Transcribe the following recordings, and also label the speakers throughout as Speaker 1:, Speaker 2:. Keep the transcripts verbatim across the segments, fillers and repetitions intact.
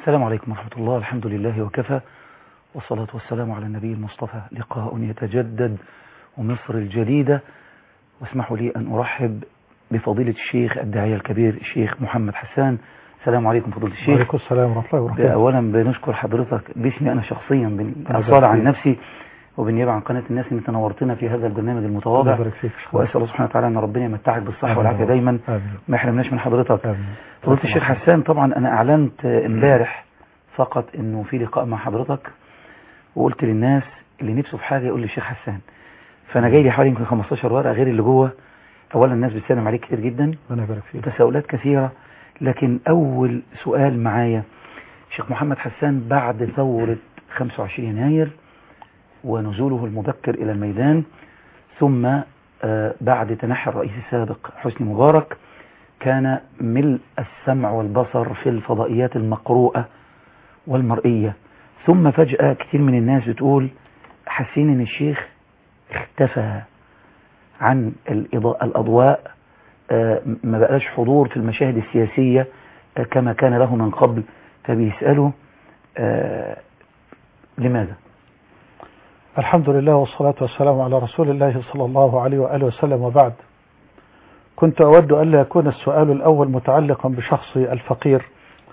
Speaker 1: السلام عليكم ورحمة الله. الحمد لله وكفى، والصلاة والسلام على النبي المصطفى. لقاء يتجدد ومصر الجديدة، واسمحوا لي أن أرحب بفضيلة الشيخ الداعية الكبير الشيخ محمد حسان. السلام عليكم فضيلة الشيخ.
Speaker 2: وعليكم السلام ورحمة الله وبركاته.
Speaker 1: أولا بنشكر حضرتك باسمي أنا شخصيا بالأصالة عن نفسي وبالنيابة عن قناة الناس أن تنورتنا في هذا البرنامج المتواضع، وأسأل الله سبحانه وتعالى أن ربنا يمتعك بالصحة والعافية دايما، ما يحرمناش من حضرتك. فضيلة الشيخ حسان، طبعا أنا أعلنت امبارح فقط أنه في لقاء مع حضرتك، وقلت للناس اللي نفسه في حاجة يقول لي الشيخ حسان. فأنا جاي لي حوالي يمكن خمستاشر ورقة غير اللي جوه. أولا الناس بتسلم عليك كتير جدا،
Speaker 2: ربنا يبارك فيك،
Speaker 1: تساؤلات كثيرة، لكن أول سؤال معايا شيخ محمد حسان، بعد ثورة خمسة وعشرين يناير ونزوله المبكر إلى الميدان، ثم بعد تنحي الرئيس السابق حسني مبارك، كان ملء السمع والبصر في الفضائيات المقروءة والمرئية، ثم فجأة كتير من الناس بتقول حاسين ان الشيخ اختفى عن الأضواء، ما بقاش حضور في المشاهد السياسية كما كان له من قبل، فبيسألوا لماذا؟
Speaker 2: الحمد لله والصلاة والسلام على رسول الله صلى الله عليه وآله وسلم، وبعد. كنت أود أن لا يكون السؤال الأول متعلقا بشخصي الفقير،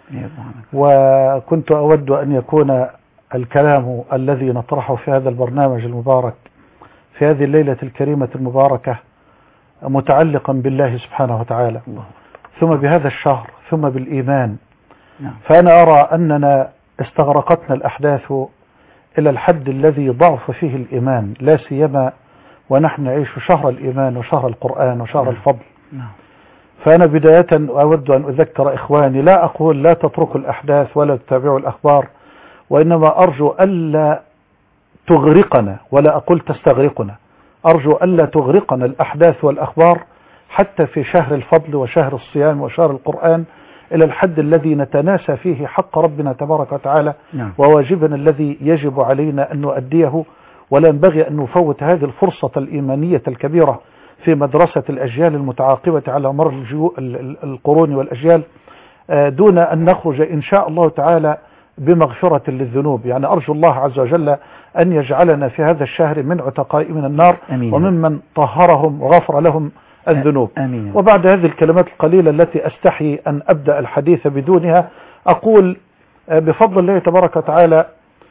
Speaker 2: وكنت أود أن يكون الكلام الذي نطرحه في هذا البرنامج المبارك في هذه الليلة الكريمة المباركة متعلقا بالله سبحانه وتعالى، ثم بهذا الشهر، ثم بالإيمان. فأنا أرى أننا استغرقتنا الأحداث إلى الحد الذي ضعف فيه الإيمان، لا سيما ونحن نعيش شهر الإيمان وشهر القرآن وشهر الفضل. فأنا بداية أود أن أذكر إخواني، لا أقول لا تتركوا الأحداث ولا تتابعوا الأخبار، وإنما أرجو ألا تغرقنا، ولا أقول تستغرقنا، أرجو ألا تغرقنا الأحداث والأخبار حتى في شهر الفضل وشهر الصيام وشهر القرآن، إلى الحد الذي نتناسى فيه حق ربنا تبارك وتعالى وواجبنا الذي يجب علينا أن نؤديه. ولا ينبغي أن نفوت هذه الفرصة الإيمانية الكبيرة في مدرسة الأجيال المتعاقبة على مر القرون والأجيال دون أن نخرج إن شاء الله تعالى بمغفرة للذنوب. يعني أرجو الله عز وجل أن يجعلنا في هذا الشهر من عتقاء من النار، أمين، وممن طهرهم وغفر لهم الذنوب. أمين. وبعد هذه الكلمات القليلة التي أستحي أن أبدأ الحديث بدونها، أقول بفضل الله تبارك وتعالى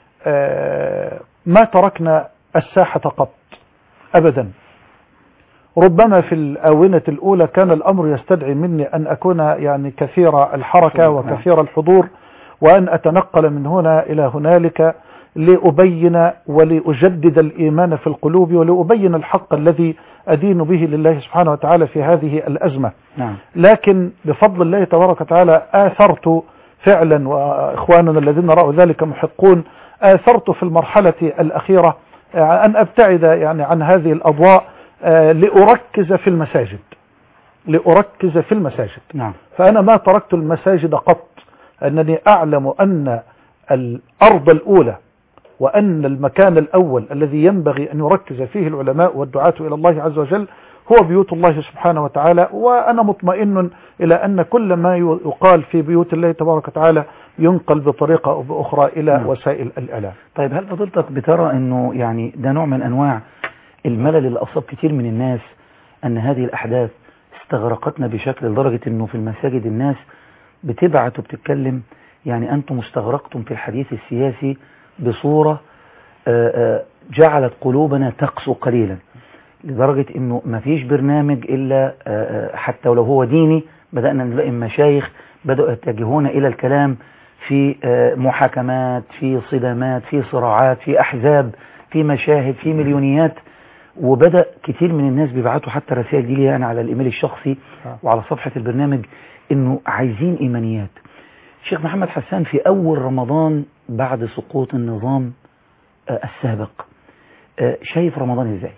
Speaker 2: ما تركنا الساحة قط أبدا. ربما في الآونة الأولى كان الأمر يستدعي مني أن أكون يعني كثير الحركة وكثير الحضور، وأن أتنقل من هنا إلى هنالك لأبين ولأجدد الإيمان في القلوب، ولأبين الحق الذي أدين به لله سبحانه وتعالى في هذه الأزمة. نعم. لكن بفضل الله تبارك وتعالى آثرت فعلا، وإخواننا الذين رأوا ذلك محقون، آثرت في المرحلة الأخيرة أن أبتعد يعني عن هذه الأضواء لأركز في المساجد لأركز في المساجد. نعم. فأنا ما تركت المساجد قط، أنني أعلم أن الأرض الأولى وأن المكان الأول الذي ينبغي أن يركز فيه العلماء والدعاة إلى الله عز وجل هو بيوت الله سبحانه وتعالى. وأنا مطمئن إلى أن كل ما يقال في بيوت الله تبارك وتعالى ينقل بطريقة أو بأخرى إلى م. وسائل الإعلام.
Speaker 1: طيب، هل فضلتك بترى أنه يعني ده نوع من أنواع الملل اللي أصاب كتير من الناس، أن هذه الأحداث استغرقتنا بشكل لدرجة أنه في المساجد الناس بتبعت وبتتكلم يعني أنتم استغرقتم في الحديث السياسي بصورة جعلت قلوبنا تقسو قليلا، لدرجة أنه ما فيش برنامج إلا حتى ولو هو ديني بدأنا نلاقي مشايخ بدأوا يتجهون إلى الكلام في محاكمات، في صدامات، في صراعات، في أحزاب، في مشاهد، في مليونيات. وبدأ كتير من الناس بيبعتوا حتى رسائل دي لي أنا على الإيميل الشخصي وعلى صفحة البرنامج إنه عايزين إيمانيات. شيخ محمد حسان، في أول رمضان بعد سقوط النظام السابق، شايف رمضان إزاي؟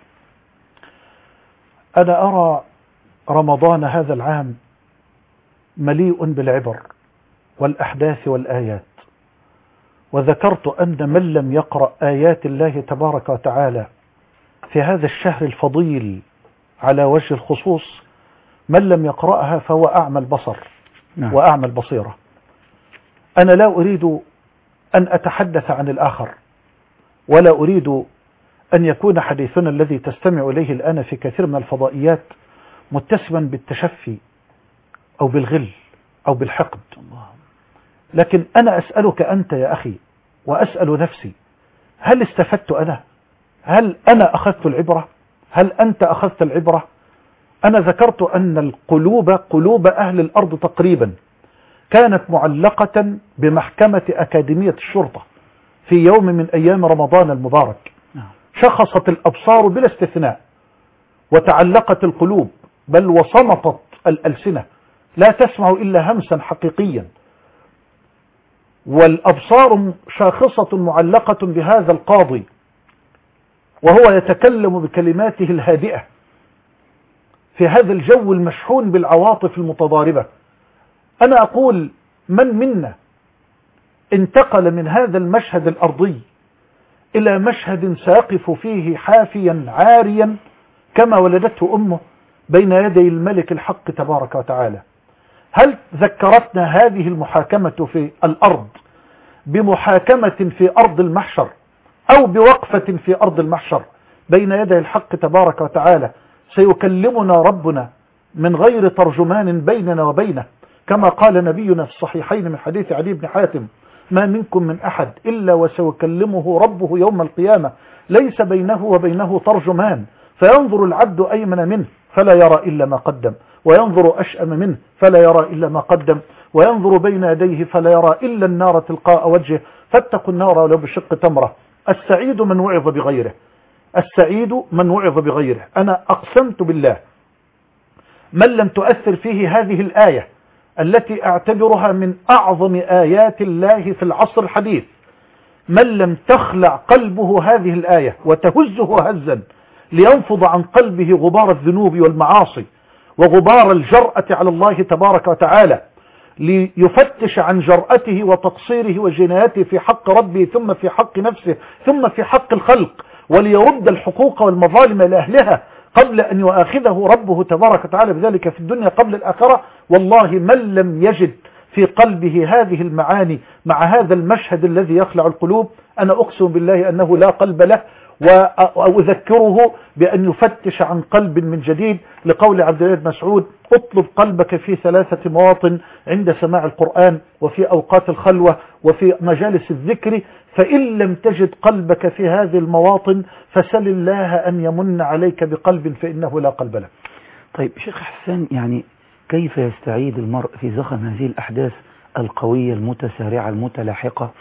Speaker 2: أنا أرى رمضان هذا العام مليء بالعبر والأحداث والآيات، وذكرت أن من لم يقرأ آيات الله تبارك وتعالى في هذا الشهر الفضيل على وجه الخصوص، من لم يقرأها فهو أعمى البصر. نعم. وأعمى البصيرة. أنا لا أريد أن أتحدث عن الآخر، ولا أريد أن يكون حديثنا الذي تستمع إليه الآن في كثير من الفضائيات متسما بالتشفي أو بالغل أو بالحقد. لكن أنا أسألك أنت يا أخي وأسأل نفسي، هل استفدت أنا؟ هل أنا أخذت العبرة؟ هل أنت أخذت العبرة؟ أنا ذكرت أن القلوب قلوب أهل الأرض تقريبا كانت معلقة بمحكمة أكاديمية الشرطة في يوم من أيام رمضان المبارك. شخصت الأبصار بلا استثناء وتعلقت القلوب، بل وصمتت الألسنة، لا تسمع إلا همسا حقيقيا، والأبصار شاخصة معلقة بهذا القاضي وهو يتكلم بكلماته الهادئة في هذا الجو المشحون بالعواطف المتضاربة. أنا أقول من منا انتقل من هذا المشهد الأرضي إلى مشهد سيقف فيه حافيا عاريا كما ولدته أمه بين يدي الملك الحق تبارك وتعالى؟ هل ذكرتنا هذه المحاكمة في الأرض بمحاكمة في أرض المحشر، أو بوقفة في أرض المحشر بين يدي الحق تبارك وتعالى سيكلمنا ربنا من غير ترجمان بيننا وبينه، كما قال نبينا في الصحيحين من حديث علي بن حاتم: ما منكم من أحد إلا وسيكلمه ربه يوم القيامة ليس بينه وبينه ترجمان، فينظر العبد أيمن منه فلا يرى إلا ما قدم، وينظر أشأم منه فلا يرى إلا ما قدم، وينظر بين يديه فلا يرى إلا النار تلقاء وجهه، فاتقوا النار ولو بشق تمرة. السعيد من وعظ بغيره، السعيد من وعظ بغيره. أنا أقسمت بالله من لم تؤثر فيه هذه الآية التي أعتبرها من أعظم آيات الله في العصر الحديث، من لم تخلع قلبه هذه الآية وتهزه هزا لينفض عن قلبه غبار الذنوب والمعاصي وغبار الجرأة على الله تبارك وتعالى، ليفتش عن جرأته وتقصيره وجنايته في حق ربه ثم في حق نفسه ثم في حق الخلق، وليرد الحقوق والمظالم إلى أهلها قبل أن يؤاخذه ربه تبارك وتعالى بذلك في الدنيا قبل الآخرة. والله من لم يجد في قلبه هذه المعاني مع هذا المشهد الذي يخلع القلوب، أنا أقسم بالله أنه لا قلب له. وأذكره بأن يفتش عن قلب من جديد، لقول عبد الله بن مسعود: اطلب قلبك في ثلاثة مواطن: عند سماع القرآن، وفي أوقات الخلوة، وفي مجالس الذكر، فإن لم تجد قلبك في هذه المواطن فسل الله أن يمن عليك بقلب فإنه لا قلب له.
Speaker 1: طيب شيخ حسان، يعني كيف يستعيد المرء في زخم هذه الأحداث القوية المتسارعة المتلاحقة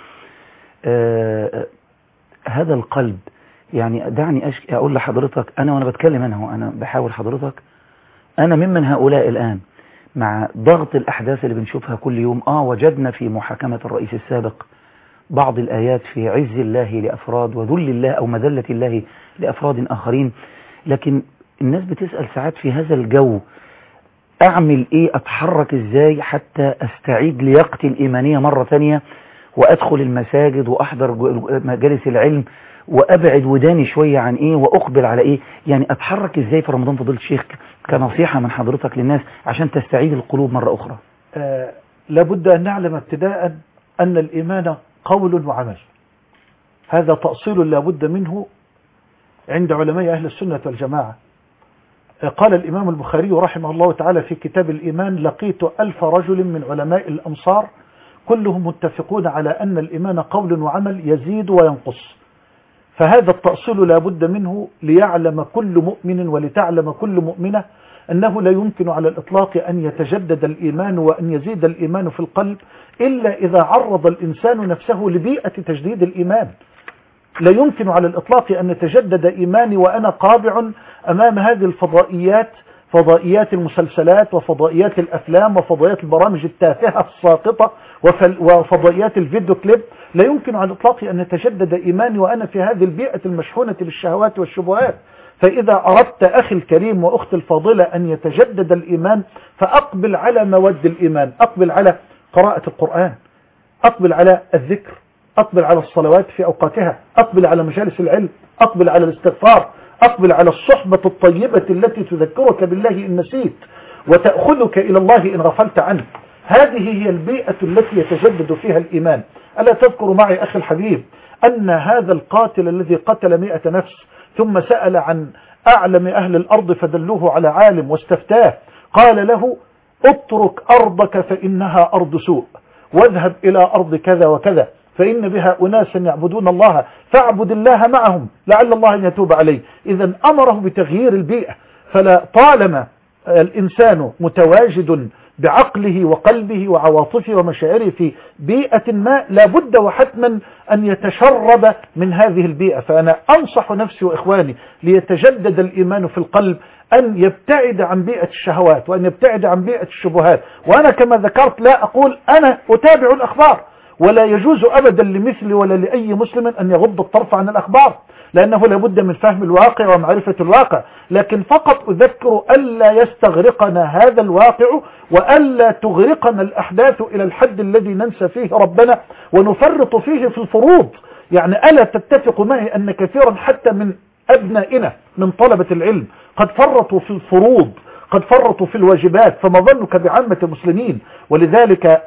Speaker 1: آه هذا القلب؟ يعني دعني أشك... أقول لحضرتك، أنا وأنا بتكلم أنا وأنا بحاول حضرتك، أنا ممن هؤلاء الآن مع ضغط الأحداث اللي بنشوفها كل يوم. آه وجدنا في محاكمة الرئيس السابق بعض الآيات في عز الله لأفراد وذل الله أو مذلة الله لأفراد آخرين، لكن الناس بتسأل ساعات في هذا الجو أعمل إيه؟ أتحرك إزاي حتى أستعيد لياقتي الإيمانية مرة ثانية وأدخل المساجد وأحضر مجالس العلم وأبعد وداني شوية عن إيه وأقبل على إيه؟ يعني أتحرك إزاي في رمضان فضيلة الشيخ كنصيحة من حضرتك للناس عشان تستعيد القلوب مرة أخرى؟
Speaker 2: آه لابد أن نعلم ابتداء أن الإيمان قول وعمل، هذا تأصيل لابد منه عند علماء أهل السنة والجماعة. قال الإمام البخاري رحمه الله تعالى في كتاب الإيمان: لقيت ألف رجل من علماء الأمصار كلهم متفقون على أن الإيمان قول وعمل يزيد وينقص. فهذا التأصيل لا بد منه ليعلم كل مؤمن ولتعلم كل مؤمنة أنه لا يمكن على الإطلاق أن يتجدد الإيمان وأن يزيد الإيمان في القلب إلا إذا عرض الإنسان نفسه لبيئة تجديد الإيمان. لا يمكن على الإطلاق أن يتجدد إيماني وأنا قابع أمام هذه الفضائيات، فضائيات المسلسلات وفضائيات الأفلام وفضائيات البرامج التافهة الساقطة وفضائيات الفيديو كليب. لا يمكن على الإطلاق أن يتجدد إيماني وأنا في هذه البيئة المشحونة بالشهوات والشبهات. فإذا أردت أخي الكريم وأختي الفاضلة أن يتجدد الإيمان فأقبل على مواد الإيمان، أقبل على قراءة القرآن، أقبل على الذكر، أقبل على الصلوات في أوقاتها، أقبل على مجالس العلم، أقبل على الاستغفار، أقبل على الصحبة الطيبة التي تذكرك بالله إن نسيت وتأخذك إلى الله إن غفلت عنه. هذه هي البيئة التي يتجدد فيها الإيمان. ألا تذكر معي أخي الحبيب أن هذا القاتل الذي قتل مئة نفس ثم سأل عن أعلم أهل الأرض فدلوه على عالم واستفتاه، قال له اترك أرضك فإنها أرض سوء، واذهب إلى أرض كذا وكذا فإن بها أناسا يعبدون الله فاعبد الله معهم لعل الله أن يتوب عليه. إذا أمره بتغيير البيئة. فلا طالما الإنسان متواجد بعقله وقلبه وعواطفه ومشاعره في بيئة ما، لابد وحتما أن يتشرب من هذه البيئة. فأنا أنصح نفسي وإخواني ليتجدد الإيمان في القلب أن يبتعد عن بيئة الشهوات وأن يبتعد عن بيئة الشبهات. وأنا كما ذكرت لا أقول أنا أتابع الأخبار، ولا يجوز أبدا لمثلي ولا لأي مسلم أن يغض الطرف عن الأخبار، لأنه لابد من فهم الواقع ومعرفة الواقع، لكن فقط أذكر ألا يستغرقنا هذا الواقع وألا تغرقنا الأحداث إلى الحد الذي ننسى فيه ربنا ونفرط فيه في الفروض. يعني ألا تتفق معي أن كثيرا حتى من أبنائنا من طلبة العلم قد فرطوا في الفروض، قد فرطوا في الواجبات، فما ظنك بعامة المسلمين؟ ولذلك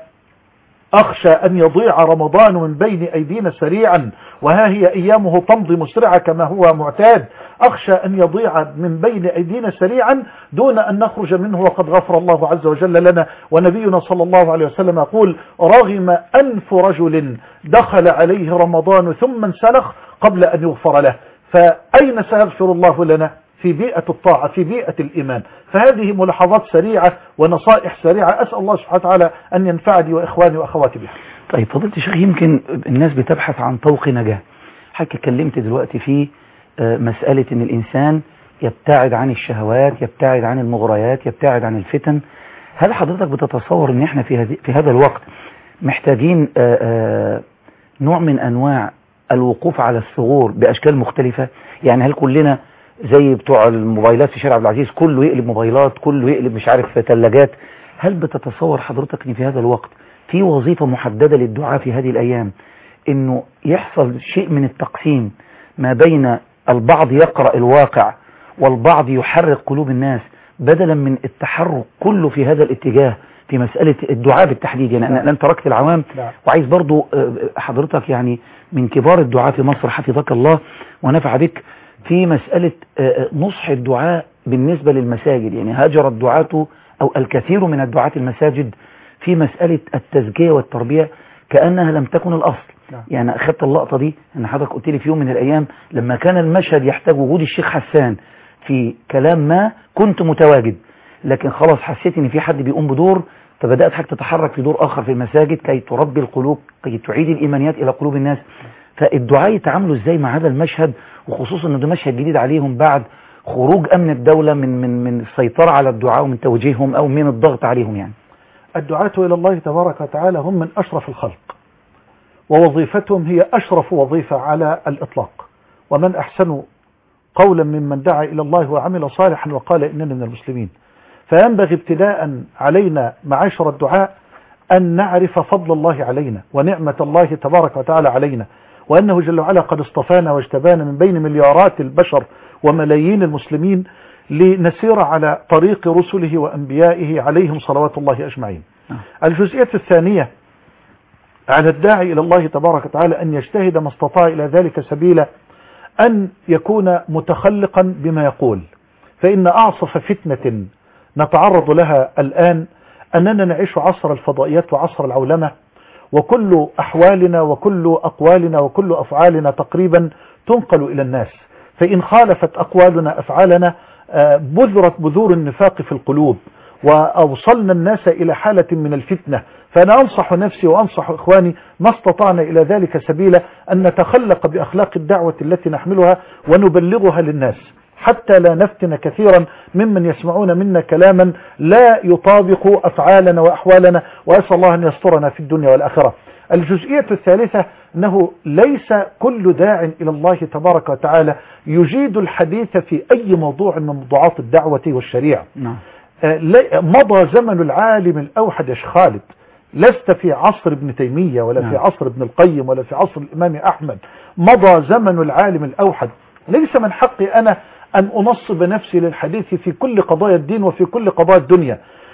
Speaker 2: أخشى أن يضيع رمضان من بين أيدينا سريعا، وها هي أيامه تمضي مسرعة كما هو معتاد. أخشى أن يضيع من بين أيدينا سريعا دون أن نخرج منه وقد غفر الله عز وجل لنا. ونبينا صلى الله عليه وسلم يقول رغم أنف رجل دخل عليه رمضان ثم انسلخ قبل أن يغفر له. فأين سيغفر الله لنا؟ في بيئة الطاعة، في بيئة الإيمان. فهذه ملاحظات سريعة ونصائح سريعة، أسأل الله سبحانه وتعالى أن ينفعني وإخواني وأخواتي بها.
Speaker 1: طيب فضيلة الشيخ، يمكن الناس بتبحث عن طوق نجاة. حضرتك اتكلمت دلوقتي في مسألة أن الإنسان يبتعد عن الشهوات، يبتعد عن المغريات، يبتعد عن الفتن. هل حضرتك بتتصور أن احنا في, في هذا الوقت محتاجين آآ آآ نوع من أنواع الوقوف على الثغور بأشكال مختلفة؟ يعني هل كلنا زي بتوع الموبايلات في شارع عبد العزيز كله يقلب موبايلات، كله يقلب مش عارف ثلاجات؟ هل بتتصور حضرتك ان في هذا الوقت في وظيفة محددة للدعاء في هذه الايام انه يحصل شيء من التقسيم ما بين البعض يقرأ الواقع والبعض يحرك قلوب الناس، بدلا من التحرك كله في هذا الاتجاه في مسألة الدعاء بالتحديد؟ يعني أنا لن تركت العوام، وعايز برضو حضرتك يعني من كبار الدعاء في مصر حفظك الله ونفع بك في مسألة نصح الدعاء بالنسبة للمساجد. يعني هاجر الدعاة أو الكثير من الدعاة المساجد في مسألة التزكية والتربية كأنها لم تكن الأصل. يعني أخذت اللقطة دي أن حضرتك قلت لي في يوم من الأيام لما كان المشهد يحتاج وجود الشيخ حسان في كلام ما كنت متواجد، لكن خلاص حسيت ان في حد بيقوم بدور، فبدأت حضرتك تتحرك في دور آخر في المساجد كي تربي القلوب، كي تعيد الإيمانيات إلى قلوب الناس. فالدعاء يتعاملوا ازاي مع هذا المشهد، وخصوصا ان ده مشهد جديد عليهم بعد خروج أمن الدولة من من من السيطرة على الدعاء ومن توجيههم أو من الضغط عليهم؟ يعني
Speaker 2: الدعاة إلى الله تبارك وتعالى هم من أشرف الخلق، ووظيفتهم هي أشرف وظيفة على الإطلاق، ومن أحسن قولا ممن دعا إلى الله وعمل صالحا وقال إننا من المسلمين. فينبغي ابتداء علينا معاشر الدعاء أن نعرف فضل الله علينا ونعمة الله تبارك وتعالى علينا، وأنه جل وعلا قد اصطفانا واجتبانا من بين مليارات البشر وملايين المسلمين لنسير على طريق رسله وأنبيائه عليهم صلوات الله أجمعين. الجزئية الثانية على الداعي إلى الله تبارك وتعالى أن يجتهد ما استطاع إلى ذلك سبيلا، أن يكون متخلقا بما يقول. فإن أعصف فتنة نتعرض لها الآن أننا نعيش عصر الفضائيات وعصر العولمة، وكل أحوالنا وكل أقوالنا وكل أفعالنا تقريبا تنقل إلى الناس، فإن خالفت أقوالنا أفعالنا بذرت بذور النفاق في القلوب وأوصلنا الناس إلى حالة من الفتنة. فأنا أنصح نفسي وأنصح إخواني ما استطعنا إلى ذلك سبيلا أن نتخلق بأخلاق الدعوة التي نحملها ونبلغها للناس، حتى لا نفتن كثيرا ممن يسمعون منا كلاما لا يطابق أفعالنا وأحوالنا، وأسأل الله أن يسترنا في الدنيا والآخرة. الجزئية الثالثة أنه ليس كل داع إلى الله تبارك وتعالى يجيد الحديث في أي موضوع من موضوعات الدعوة والشريعة. نعم. مضى زمن العالم الأوحد يا شيخ خالد، لست في عصر ابن تيمية ولا نعم. في عصر ابن القيم ولا في عصر الإمام أحمد. مضى زمن العالم الأوحد. ليس من حقي أنا أن أنصب نفسي للحديث في كل قضايا الدين وفي كل قضايا الدنيا،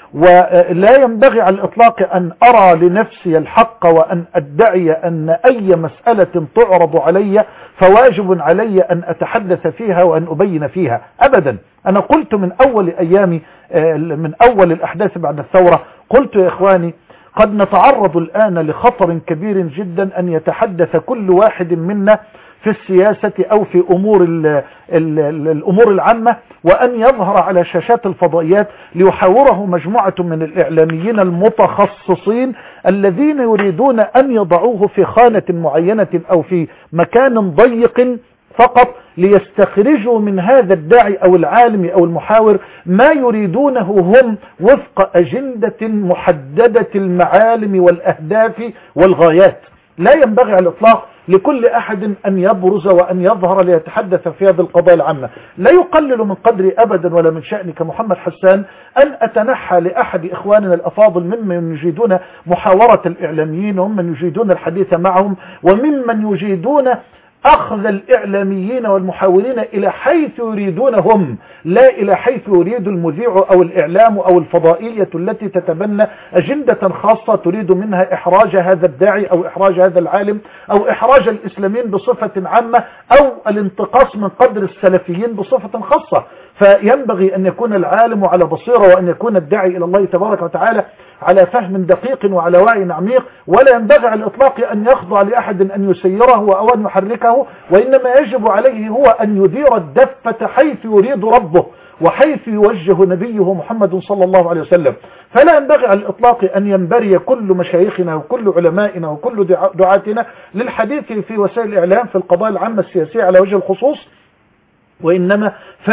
Speaker 2: ولا ينبغي على الإطلاق أن أرى لنفسي الحق وأن أدعي أن أي مسألة تعرض علي فواجب علي أن أتحدث فيها وأن أبين فيها أبدا. أنا قلت من أول أيامي من أول الأحداث بعد الثورة، قلت يا إخواني قد نتعرض الآن لخطر كبير جدا أن يتحدث كل واحد منا في السياسة أو في أمور ال ال ال الأمور العامة، وأن يظهر على شاشات الفضائيات ليحاوره مجموعة من الإعلاميين المتخصصين الذين يريدون أن يضعوه في خانة معينة أو في مكان ضيق فقط ليستخرجوا من هذا الداعي أو العالم أو المحاور ما يريدونه هم وفق أجندة محددة المعالم والأهداف والغايات. لا ينبغي على الإطلاق لكل أحد أن يبرز وأن يظهر ليتحدث في هذه القضايا العامة. لا يقلل من قدري أبدا ولا من شأني كمحمد حسان أن أتنحى لأحد إخواننا الأفاضل ممن يجيدون محاورة الإعلاميين وممن يجيدون الحديث معهم وممن يجيدون أخذ الإعلاميين والمحاورين إلى حيث يريدونهم لا إلى حيث يريد المذيع أو الإعلام أو الفضائية التي تتبنى أجندة خاصة تريد منها إحراج هذا الداعي أو إحراج هذا العالم أو إحراج الإسلاميين بصفة عامة أو الانتقاص من قدر السلفيين بصفة خاصة. فينبغي أن يكون العالم على بصيرة وأن يكون الداعي إلى الله تبارك وتعالى على فهم دقيق وعلى وعي عميق، ولا ينبغي على الإطلاق أن يخضع لأحد أن يسيره أو أن يحركه، وإنما يجب عليه هو أن يدير الدفة حيث يريد ربه وحيث يوجه نبيه محمد صلى الله عليه وسلم. فلا ينبغي على الإطلاق أن ينبري كل مشايخنا وكل علمائنا وكل دعاتنا للحديث في وسائل الإعلام في القضايا العامة السياسية على وجه الخصوص، وإنما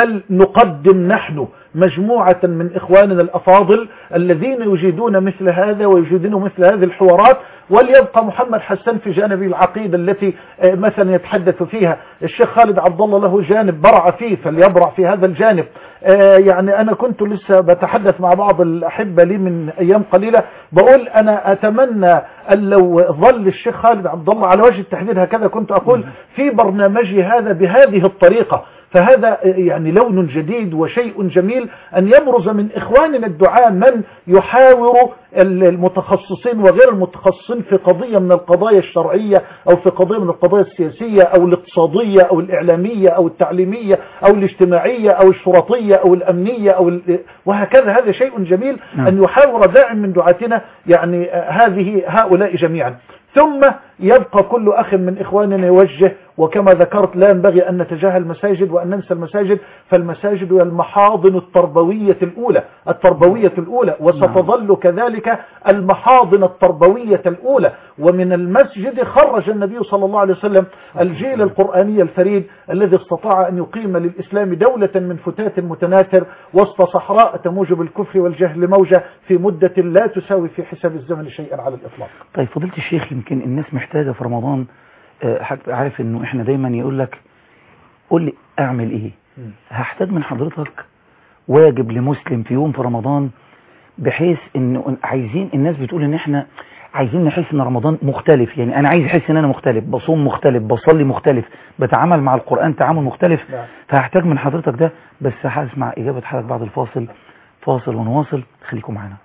Speaker 2: فلنقدم نحن مجموعة من إخواننا الأفاضل الذين يجيدون مثل هذا ويجيدون مثل هذه الحوارات، وليبقى محمد حسان في جانب العقيدة التي مثلا يتحدث فيها الشيخ خالد عبد الله له جانب برع فيه فليبرع في هذا الجانب. يعني أنا كنت لسه بتحدث مع بعض الأحبة لي من أيام قليلة بقول أنا أتمنى أن لو ظل الشيخ خالد عبد الله على وجه التحديد هكذا كنت أقول في برنامجي هذا بهذه الطريقة، فهذا يعني لون جديد وشيء جميل أن يبرز من إخواننا الدعاء من يحاور المتخصصين وغير المتخصصين في قضية من القضايا الشرعية أو في قضية من القضايا السياسية أو الاقتصادية أو الإعلامية أو التعليمية أو الاجتماعية أو الشرطية أو الأمنية أو وهكذا. هذا شيء جميل أن يحاور داع من دعاتنا يعني هذه هؤلاء جميعا. ثم يبقى كل أخ من إخواننا يوجه، وكما ذكرت لا ينبغي أن نتجاهل المساجد وأن ننسى المساجد، فالمساجد هي المحاضن التربوية الأولى التربوية الأولى وستظل كذلك المحاضن التربوية الأولى. ومن المسجد خرج النبي صلى الله عليه وسلم الجيل القرآني الفريد الذي استطاع أن يقيم للإسلام دولة من فتات متناثر وسط صحراء تموج بالكفر والجهل موجة في مدة لا تساوي في حساب الزمن شيئا على الإطلاق.
Speaker 1: طيب فضيلة الشيخ، يمكن الناس محتاجة في رمضان، عارف انه احنا دايما يقول لك قول لي اعمل ايه. هحتاج من حضرتك واجب لمسلم في يوم في رمضان، بحيث انه عايزين الناس بتقول ان احنا عايزين نحس ان رمضان مختلف، يعني انا عايز احس ان انا مختلف، بصوم مختلف، بصلي مختلف، بتعامل مع القرآن تعامل مختلف. فهحتاج من حضرتك ده، بس هسمع اجابة حضرتك بعد الفاصل. فاصل ونواصل، خليكم معنا.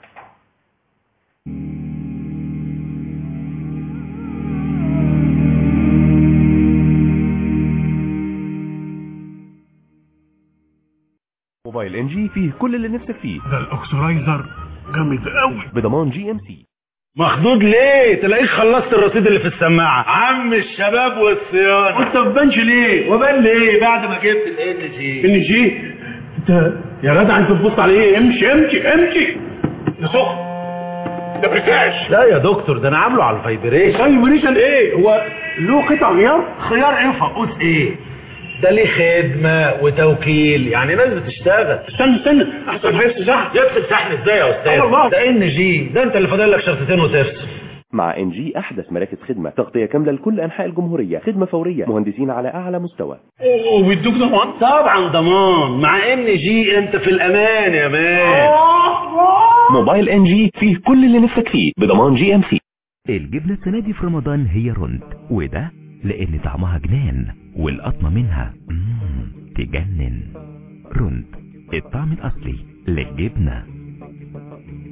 Speaker 3: موبايل ان جي فيه كل اللي نفسك فيه.
Speaker 4: ده الاكسرايزر جامد قوي
Speaker 3: بضمان جي ام سي.
Speaker 5: مخدود ليه؟ تلاقيك خلصت الرصيد اللي في السماعه. عم الشباب والصيانه.
Speaker 4: وانت ما بانش ليه؟
Speaker 5: وبان ليه بعد ما جبت الان جي؟
Speaker 4: ان جي انت يا جدع انت بتبص على ايه؟ امشي امشي امشي ده سخن، ده بريكاش.
Speaker 5: لا يا دكتور، ده انا عامله على الفايبريشن.
Speaker 4: فايبريشن ايه؟ هو له قطع غيار؟
Speaker 5: خيار ايه وفقوس ايه؟ ده ليه خدمة وتوكيل، يعني ناس بتشتغل.
Speaker 4: استنى استنى احسن حاجة شحن.
Speaker 5: يفصل شحن ازاي يا استاذ؟ ده ان جي، ده انت اللي فاضل لك شرطتين وتفصل.
Speaker 3: مع ان جي احدث مراكز خدمة، تغطية كاملة لكل انحاء الجمهورية، خدمة فورية، مهندسين على اعلى مستوى.
Speaker 4: وبيدوك ضمان؟
Speaker 5: طبعا ضمان. مع ان جي انت في الامان يا مان.
Speaker 3: موبايل ان جي فيه كل اللي نفسك فيه بضمان جي ام سي.
Speaker 6: الجبنة السنة دي في رمضان هي رند، وده لان طعمها جنان والقطمة منها مم تجنن. رند، الطعم الاصلي للجبنة.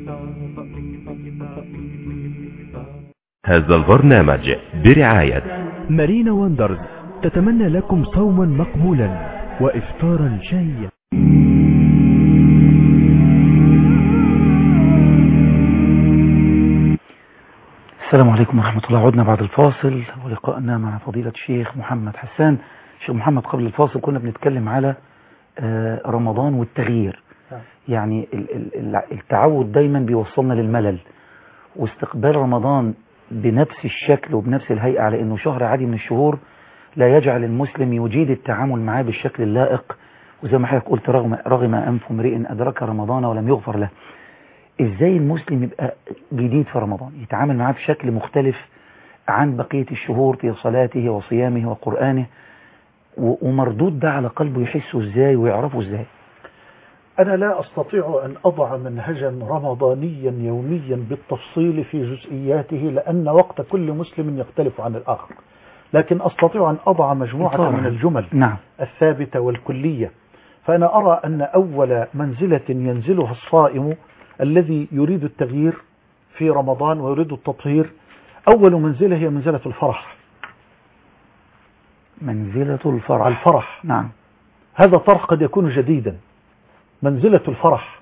Speaker 6: هذا البرنامج برعاية
Speaker 7: مارينا وندرز تتمنى لكم صوما مقبولا وإفطارا شهيا.
Speaker 1: السلام عليكم ورحمة الله. عدنا بعد الفاصل ولقاءنا مع فضيلة الشيخ محمد حسان. الشيخ محمد، قبل الفاصل كنا بنتكلم على رمضان والتغيير. يعني التعود دايما بيوصلنا للملل، واستقبال رمضان بنفس الشكل وبنفس الهيئة على انه شهر عادي من الشهور لا يجعل المسلم يجيد التعامل معاه بالشكل اللائق. وزي ما حضرتك قلت، رغم رغم انف امرئ ادرك رمضان ولم يغفر له. ازاي المسلم يبقى جديد في رمضان، يتعامل معاه بشكل مختلف عن بقية الشهور في صلاته وصيامه وقرآنه، ومردود ده على قلبه يحسه ازاي ويعرفه ازاي؟
Speaker 2: أنا لا أستطيع أن أضع منهجا رمضانيا يوميا بالتفصيل في جزئياته، لأن وقت كل مسلم يختلف عن الآخر، لكن أستطيع أن أضع مجموعة طبعا من الجمل نعم. الثابتة والكلية. فأنا أرى أن أول منزلة ينزلها الصائم الذي يريد التغيير في رمضان ويريد التطهير، أول منزلة هي منزلة الفرح.
Speaker 1: منزلة الفرح
Speaker 2: الفرح
Speaker 1: نعم.
Speaker 2: هذا طرح قد يكون جديدا. منزلة الفرح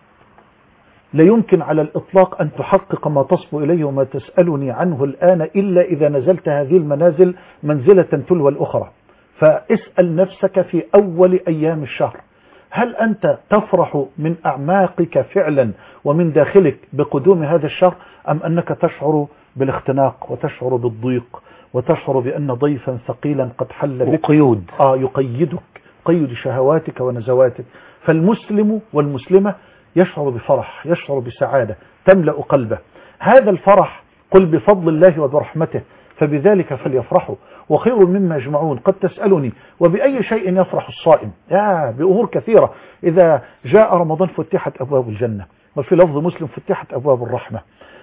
Speaker 2: لا يمكن على الإطلاق أن تحقق ما تصبو إليه وما تسألني عنه الآن إلا إذا نزلت هذه المنازل منزلة تلو الأخرى. فاسأل نفسك في أول أيام الشهر، هل أنت تفرح من أعماقك فعلا ومن داخلك بقدوم هذا الشهر، أم أنك تشعر بالاختناق وتشعر بالضيق وتشعر بأن ضيفا ثقيلا قد حل بك
Speaker 1: وقيود
Speaker 2: آه يقيدك، قيد شهواتك ونزواتك. فالمسلم والمسلمة يشعر بفرح، يشعر بسعادة تملأ قلبه. هذا الفرح قل بفضل الله وبرحمته فبذلك فليفرحوا وخير مما يجمعون. قد تسألني وبأي شيء يفرح الصائم؟ يا بأمور كثيرة. إذا جاء رمضان فتحت أبواب الجنة، وفي لفظ مسلم فتحت أبواب الرحمة.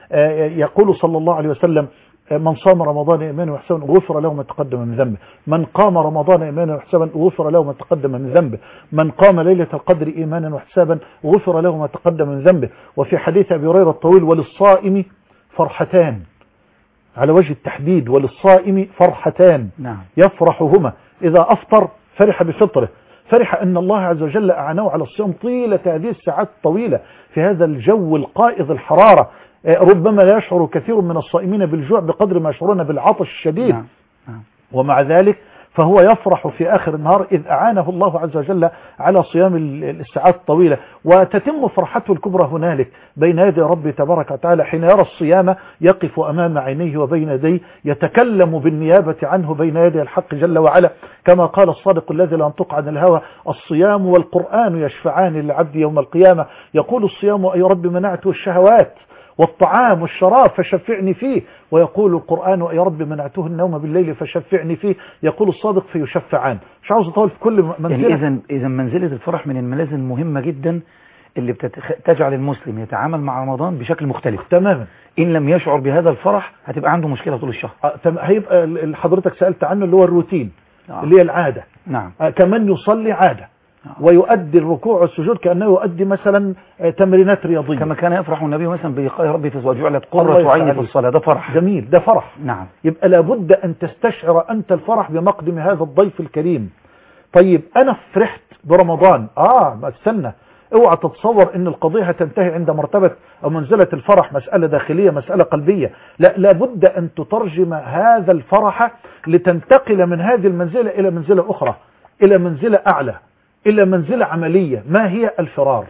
Speaker 2: يقول صلى الله عليه وسلم: من صام رمضان إيمانا واحتسابا غفر له ما تقدم من ذنبه. من قام رمضان إيمانا واحتسابا غفر له ما تقدم من ذنبه. من قام ليلة القدر إيمانا واحتسابا غفر له ما تقدم من ذنبه. وفي حديث أبي هريرة الطويل: وللصائم فرحتان، على وجه التحديد، وللصائم فرحتان
Speaker 1: نعم.
Speaker 2: يفرحهما. إذا أفطر فرح بفطره، فرح أن الله عز وجل أعانه على الصيام طيلة هذه الساعات الطويلة في هذا الجو القائض الحرارة. ربما لا يشعر كثير من الصائمين بالجوع بقدر ما يشعرون بالعطش الشديد.
Speaker 1: نعم. نعم.
Speaker 2: ومع ذلك فهو يفرح في آخر النهار إذ أعانه الله عز وجل على صيام الساعات الطويلة. وتتم فرحته الكبرى هنالك بين يدي ربه تبارك وتعالى، حين يرى الصيام يقف أمام عينيه وبين يديه يتكلم بالنيابة عنه بين يدي الحق جل وعلا، كما قال الصادق الذي لا ينطق عن الهوى: الصيام والقرآن يشفعان للعبد يوم القيامة. يقول الصيام: أي رب منعته الشهوات والطعام والشراب فشفعني فيه. ويقول القرآن: يا رب منعته النوم بالليل فشفعني فيه. يقول الصادق: فيشفعان. مش عاوز اطول في كل منزلة.
Speaker 1: يعني إذن إذا منزلة الفرح من المنازل المهمة جدا اللي بتجعل المسلم يتعامل مع رمضان بشكل مختلف
Speaker 2: تماما.
Speaker 1: إن لم يشعر بهذا الفرح هتبقى عنده مشكلة طول الشهر.
Speaker 2: أه هيبقى اللي حضرتك سألت عنه اللي هو الروتين. آه. اللي هي العادة.
Speaker 1: نعم.
Speaker 2: أه كمان يصلي عادة. ويؤدي الركوع والسجود كأنه يؤدي مثلا تمرينات رياضية،
Speaker 1: كما كان يفرح النبي مثلا بلقاء ربي في وجعلت قرة عيني في الصلاة. ده فرح
Speaker 2: جميل، ده فرح.
Speaker 1: نعم.
Speaker 2: يبقى لابد أن تستشعر أنت الفرح بمقدم هذا الضيف الكريم. طيب أنا فرحت برمضان، آه ما استنى، اوعى تتصور ان القضية هتنتهي عند مرتبة او منزلة الفرح، مسألة داخلية مسألة قلبية. لا، لابد ان تترجم هذا الفرح لتنتقل من هذه المنزلة الى منزلة اخرى، الى منزلة اعلى، إلى منزلة عملية. ما هي الفرار؟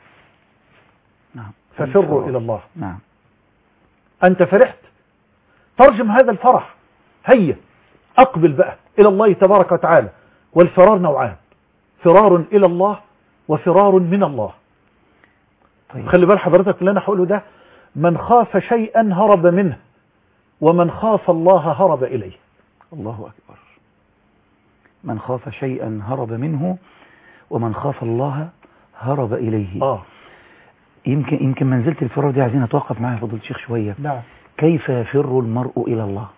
Speaker 1: نعم.
Speaker 2: ففروا إلى الله.
Speaker 1: نعم.
Speaker 2: أنت فرحت، ترجم هذا الفرح، هيا أقبل بقى إلى الله تبارك وتعالى. والفرار نوعان: فرار إلى الله وفرار من الله. طيب. خلي بال حضرتك اللي أنا هقوله ده: من خاف شيئا هرب منه، ومن خاف الله هرب إليه.
Speaker 1: الله أكبر. من خاف شيئا هرب منه، ومن خاف الله هرب إليه.
Speaker 2: آه.
Speaker 1: يمكن يمكن منزلة الفرار دي عايزين نتوقف معاها فضيلة الشيخ شوية.
Speaker 2: نعم.
Speaker 1: كيف يفر المرء إلى الله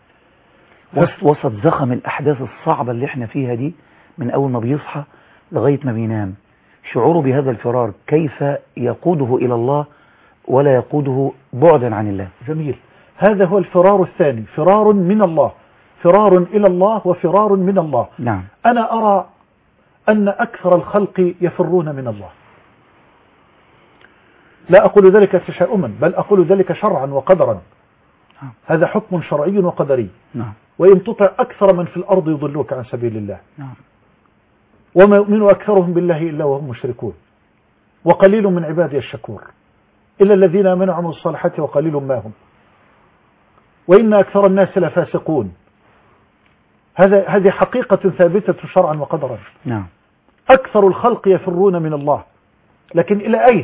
Speaker 1: وسط زخم الأحداث الصعبة اللي احنا فيها دي، من أول ما بيصحى لغاية ما بينام؟ شعوره بهذا الفرار كيف يقوده إلى الله ولا يقوده بعدا عن الله.
Speaker 2: جميل. هذا هو الفرار الثاني، فرار من الله، فرار إلى الله وفرار من الله.
Speaker 1: نعم.
Speaker 2: أنا أرى أن أكثر الخلق يفرون من الله. لا أقول ذلك تشاؤما، بل أقول ذلك شرعا وقدرا.
Speaker 1: نعم.
Speaker 2: هذا حكم شرعي وقدري.
Speaker 1: نعم.
Speaker 2: وإن تطع أكثر من في الأرض يضلوك عن سبيل الله.
Speaker 1: نعم.
Speaker 2: وما يؤمن أكثرهم بالله إلا وهم مشركون، وقليل من عبادي الشكور، إلا الذين آمنوا وعملوا الصالحات وقليل ما هم، وإن أكثر الناس لفاسقون. هذا هذه حقيقة ثابتة شرعا وقدرا.
Speaker 1: نعم.
Speaker 2: أكثر الخلق يفرون من الله، لكن إلى أين؟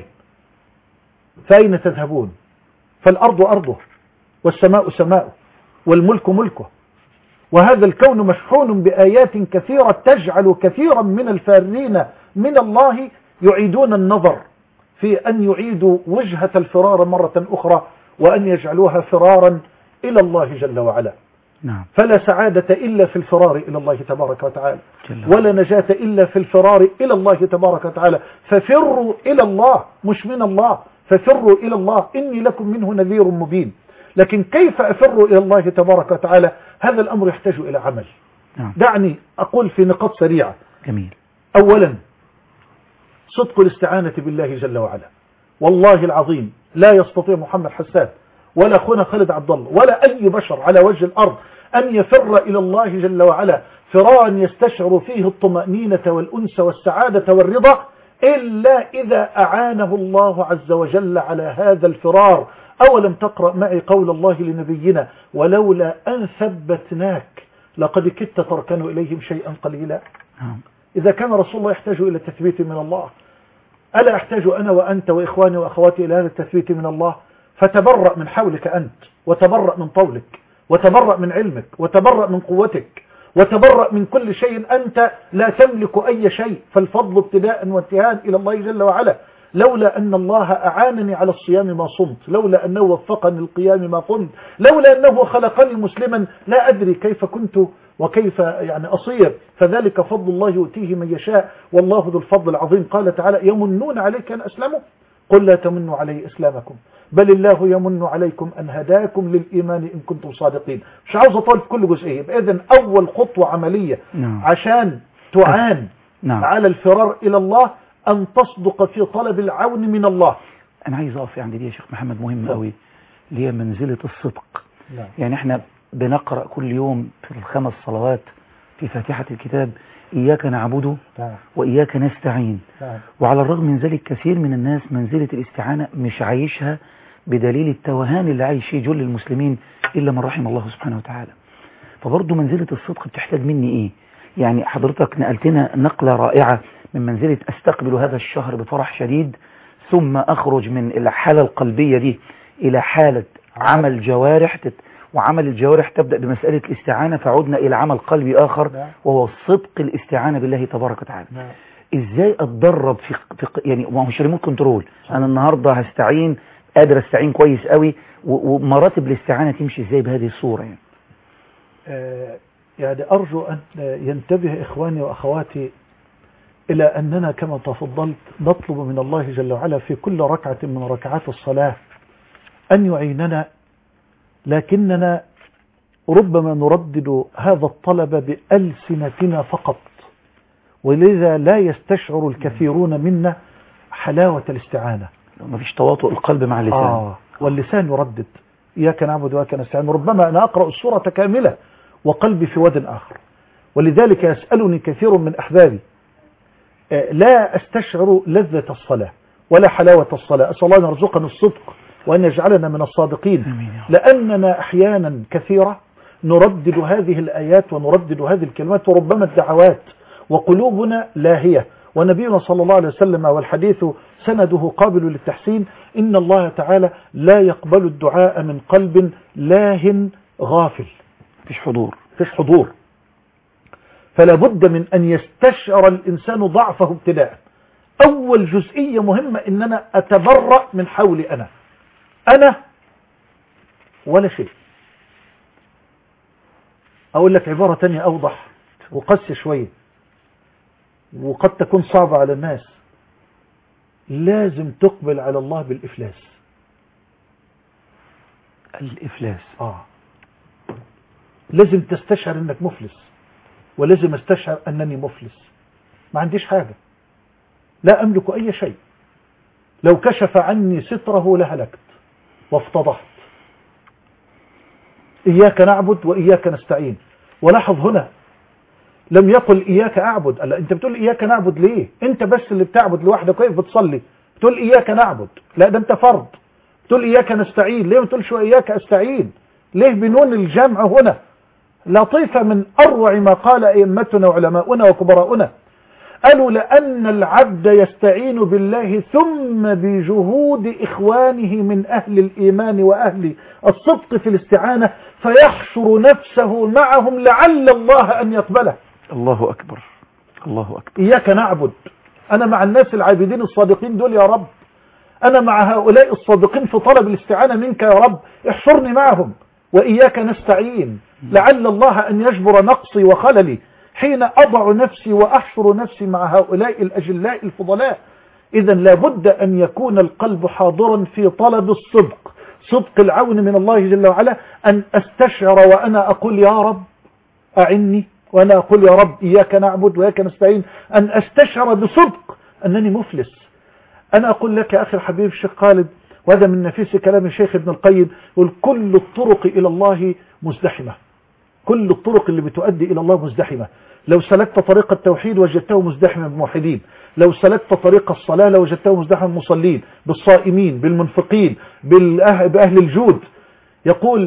Speaker 2: فأين تذهبون؟ فالأرض أرضه، والسماء سماؤه، والملك ملكه، وهذا الكون مشحون بآيات كثيرة تجعل كثيرا من الفارين من الله يعيدون النظر في أن يعيدوا وجهة الفرار مرة أخرى، وأن يجعلوها فرارا إلى الله جل وعلا.
Speaker 1: نعم.
Speaker 2: فلا سعادة إلا في الفرار إلى الله تبارك وتعالى،
Speaker 1: جل.
Speaker 2: ولا نجاة إلا في الفرار إلى الله تبارك وتعالى. ففروا إلى الله، مش من الله، ففروا إلى الله إني لكم منه نذير مبين. لكن كيف أفر إلى الله تبارك وتعالى؟ هذا الأمر يحتاج إلى عمل.
Speaker 1: نعم.
Speaker 2: دعني أقول في نقاط سريعة.
Speaker 1: جميل.
Speaker 2: أولا، صدق الاستعانة بالله جل وعلا. والله العظيم لا يستطيع محمد حسان ولا أخونا خالد عبد الله ولا أي بشر على وجه الأرض أن يفر إلى الله جل وعلا فرارا يستشعر فيه الطمأنينة والأنس والسعادة والرضا إلا إذا أعانه الله عز وجل على هذا الفرار. أولم تقرأ معي قول الله لنبينا: ولولا أن ثبتناك لقد كدت تركن إليهم شيئا قليلا. إذا كان رسول الله يحتاج إلى التثبيت من الله، ألا أحتاج أنا وأنت وإخواني وأخواتي إلى هذا التثبيت من الله؟ فتبرأ من حولك أنت، وتبرأ من طولك، وتبرأ من علمك، وتبرأ من قوتك، وتبرأ من كل شيء. أنت لا تملك أي شيء، فالفضل ابتداء وانتهاء إلى الله جل وعلا. لولا أن الله أعانني على الصيام ما صمت، لولا أنه وفقني القيام ما قمت، لولا أنه خلقني مسلما لا أدري كيف كنت وكيف يعني أصير. فذلك فضل الله يؤتيه من يشاء، والله ذو الفضل العظيم. قال تعالى: يمنون عليك أن أسلموا، قل لا تمنوا علي إسلامكم بل الله يمن عليكم أن هداكم للإيمان إن كنتم صادقين. مش عاوز أطول في كل جزئية. إذن أول خطوة عملية
Speaker 1: نعم.
Speaker 2: عشان تعان
Speaker 1: نعم.
Speaker 2: على الفرار إلى الله أن تصدق في طلب العون من الله.
Speaker 1: أنا عايز أقف عند دي يا شيخ محمد، مهم قوي، اللي هي منزلة الصدق.
Speaker 2: نعم.
Speaker 1: يعني احنا بنقرأ كل يوم في الخمس صلوات في فاتحة الكتاب: إياك نعبد
Speaker 2: نعم.
Speaker 1: وإياك نستعين.
Speaker 2: نعم.
Speaker 1: وعلى الرغم من ذلك كثير من الناس منزلة الاستعانة مش عايشها، بدليل التوهان اللي عايش فيه جل المسلمين إلا من رحم الله سبحانه وتعالى. فبرضه منزلة الصدق بتحتاج مني إيه؟ يعني حضرتك نقلتنا نقلة رائعة من منزلة أستقبل هذا الشهر بفرح شديد، ثم أخرج من الحالة القلبية دي إلى حالة عمل جوارح، وعمل الجوارح تبدأ بمسألة الاستعانة، فعدنا إلى عمل قلبي آخر وهو صدق الاستعانة بالله تبارك وتعالى. إزاي أتدرب في, في يعني ما هو مش ريموت كنترول، أنا النهاردة هستعين، قادر استعين كويس قوي، ومراتب الاستعانة تمشي ازاي بهذه الصورة؟ يعني
Speaker 2: آه يعني أرجو أن ينتبه إخواني وأخواتي إلى أننا كما تفضلت نطلب من الله جل وعلا في كل ركعة من ركعات الصلاة أن يعيننا، لكننا ربما نردد هذا الطلب بألسنتنا فقط، ولذا لا يستشعر الكثيرون منا حلاوة الاستعانة.
Speaker 1: ما فيش تواطؤ القلب مع اللسان.
Speaker 2: آه واللسان يردد: إياك نعبد وإياك نستعين. ربما أنا أقرأ السورة كاملة وقلبي في واد آخر. ولذلك يسألني كثير من أحبابي: لا أستشعر لذة الصلاة ولا حلاوة الصلاة، أسأل الله أن يرزقنا الصدق وأن يجعلنا من الصادقين. لأننا أحيانا كثيرة نردد هذه الآيات ونردد هذه الكلمات وربما الدعوات وقلوبنا لاهية. ونبينا صلى الله عليه وسلم والحديث سنده قابل للتحسين: إن الله تعالى لا يقبل الدعاء من قلب لاه غافل،
Speaker 1: فيش حضور
Speaker 2: فيش حضور. فلا بد من أن يستشعر الإنسان ضعفه ابتداء. أول جزئية مهمة إن أنا أتبرأ من حولي، أنا أنا ولا شيء. أقول لك عبارة تانية أوضح وقاسية شوية وقد تكون صعبة على الناس: لازم تقبل على الله بالإفلاس.
Speaker 1: الإفلاس.
Speaker 2: آه لازم تستشعر أنك مفلس، ولازم استشعر أنني مفلس، ما عنديش حاجة، لا أملك أي شيء، لو كشف عني ستره لهلكت وافتضحت. إياك نعبد وإياك نستعين. ولاحظ هنا لم يقل إياك أعبد. ألا أنت بتقول إياك نعبد ليه؟ أنت بس اللي بتعبد لوحدك، كيف بتصلي بتقول إياك نعبد؟ لا ده أنت فرد. بتقول إياك نستعين ليه؟ ما تقولش إياك أستعين ليه بنون الجمع هنا؟ لطيفة من أروع ما قال أئمتنا وعلماؤنا وكبراؤنا، قالوا لأن العبد يستعين بالله ثم بجهود إخوانه من أهل الإيمان وأهل الصدق في الاستعانة فيحشر نفسه معهم لعل الله أن يقبله.
Speaker 1: الله أكبر، الله أكبر.
Speaker 2: إياك نعبد، أنا مع الناس العابدين الصادقين دول يا رب، أنا مع هؤلاء الصادقين في طلب الاستعانة منك يا رب، احشرني معهم. وإياك نستعين، لعل الله أن يجبر نقصي وخللي حين أضع نفسي وأحشر نفسي مع هؤلاء الأجلاء الفضلاء. إذا لابد أن يكون القلب حاضرا في طلب الصدق، صدق العون من الله جل وعلا، أن أستشعر وأنا أقول يا رب أعني، وأنا أقول يا رب إياك نعبد وإياك نستعين، أن أستشعر بصدق أنني مفلس. أنا أقول لك يا أخي الحبيب الشيخ خالد، وهذا من نفيس كلام الشيخ ابن القيم، يقول كل الطرق إلى الله مزدحمة، كل الطرق اللي بتؤدي إلى الله مزدحمة. لو سلكت طريق التوحيد وجدته مزدحما بالموحدين، لو سلكت طريق الصلاة لوجدته مزدحما بالمصلين، بالصائمين، بالمنفقين، بأهل الجود. يقول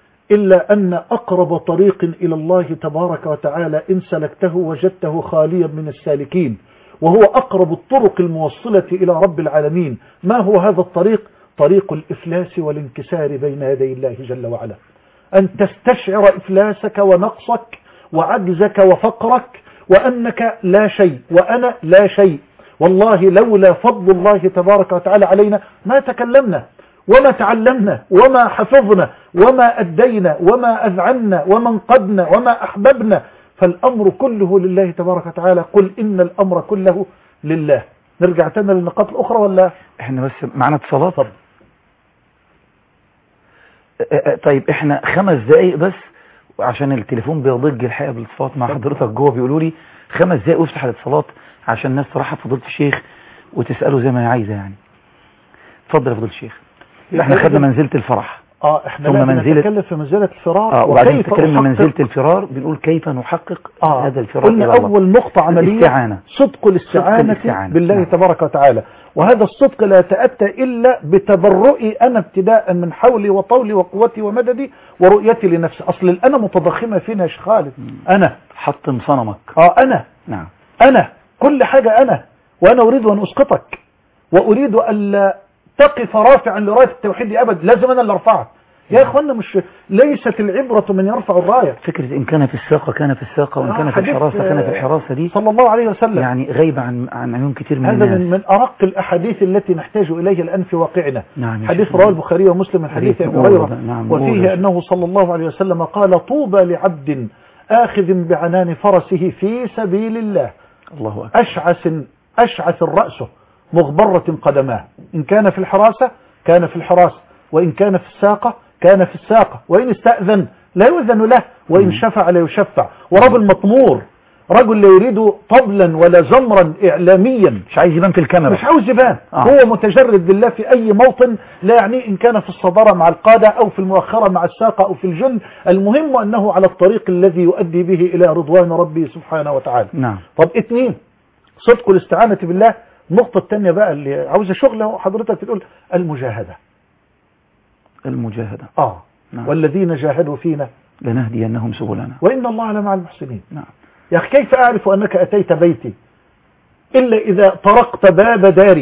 Speaker 2: إلا أن أقرب طريق إلى الله تبارك وتعالى إن سلكته وجدته خاليا من السالكين، وهو أقرب الطرق الموصلة إلى رب العالمين. ما هو هذا الطريق؟ طريق الإفلاس والانكسار بين يدي الله جل وعلا، أن تستشعر إفلاسك ونقصك وعجزك وفقرك، وأنك لا شيء وأنا لا شيء. والله لولا فضل الله تبارك وتعالى علينا ما تكلمنا وما تعلمنا وما حفظنا وما أدينا وما أذعنا وما انقدنا وما أحببنا. فالأمر كله لله تبارك وتعالى، قل إن الأمر كله لله. نرجع تاني للنقاط الأخرى ولا
Speaker 1: احنا بس معنا اتصالات؟
Speaker 2: طب
Speaker 1: طيب احنا خمس دقايق بس عشان التليفون بيضج الحقيقة بالاتصالات مع حضرتك جوه، بيقولوا لي خمس دقايق وافتح الاتصالات عشان الناس ترحب فضيلة الشيخ وتسأله زي ما هي عايزة يعني. اتفضل يا فضيلة الشيخ. احنا خدنا منزلة الفرح،
Speaker 2: اه احنا
Speaker 1: ثم منزلة
Speaker 2: نتكلم في منزلة الفرار،
Speaker 1: اه وبعدين تكلمنا منزلة الفرار، بنقول كيف نحقق
Speaker 2: آه
Speaker 1: هذا الفرار.
Speaker 2: قلنا اول نقطة عملية
Speaker 1: الاستعانة.
Speaker 2: صدق الاستعانة, الاستعانة بالله نعم. تبارك وتعالى. وهذا الصدق لا يتأتى إلا بتبرؤي أنا ابتداء من حولي وطولي وقوتي ومددي ورؤيتي لنفسي. أصل الأنا متضخمة فينا يا شيخ خالد. أنا
Speaker 1: حطم صنمك.
Speaker 2: اه أنا
Speaker 1: نعم
Speaker 2: أنا كل حاجة أنا، وأنا أريد أن أسقطك، وأريد أن تقف رافعا لراية التوحيد أبد، لازم أنا اللي أرفعك يا إخوانا. مش ليست العبرة من يرفع الراية.
Speaker 1: فكرة إن كان في الساقة كان في الساقة، وإن كان في الحراسة كان في الحراسة، دي
Speaker 2: صلى الله عليه وسلم
Speaker 1: يعني غيب عن عن عيون كتير من
Speaker 2: هذا
Speaker 1: الناس.
Speaker 2: من, من أرق الأحاديث التي نحتاج إليها الآن في واقعنا.
Speaker 1: نعم
Speaker 2: حديث رواه البخاري ومسلم من حديث أبي هريرة،
Speaker 1: نعم
Speaker 2: وفيه أنه صلى الله عليه وسلم قال طوبى لعبد آخذ بعنان فرسه في سبيل الله،
Speaker 1: الله أكبر،
Speaker 2: أشعث أشعث الرأس مغبرة قدماه، إن كان في الحراسة كان في الحراسة، وإن كان في الساقة كان في الساقة، وإن استأذن لا يؤذن له، وإن شفع لا يشفع. ورجل مطمور، رجل لا يريد طبلا ولا زمرا إعلاميا،
Speaker 1: مش عايز يبان في الكاميرا،
Speaker 2: مش عاوز يبان. آه. هو متجرد لله في أي موطن، لا يعني إن كان في الصدارة مع القادة أو في المؤخرة مع الساقة أو في الجند، المهم أنه على الطريق الذي يؤدي به إلى رضوان ربي سبحانه وتعالى.
Speaker 1: نعم.
Speaker 2: طب اثنين، صدق الاستعانة بالله. النقطة الثانية بقى اللي عاوزة شغله حضرتك بتقول المجاهدة.
Speaker 1: المجاهدة
Speaker 2: آه نعم. والذين جاهدوا فينا
Speaker 1: لنهدينهم سبلنا
Speaker 2: وإن الله لمع المحسنين.
Speaker 1: نعم.
Speaker 2: يا أخي كيف أعرف أنك أتيت بيتي إلا إذا طرقت باب داري؟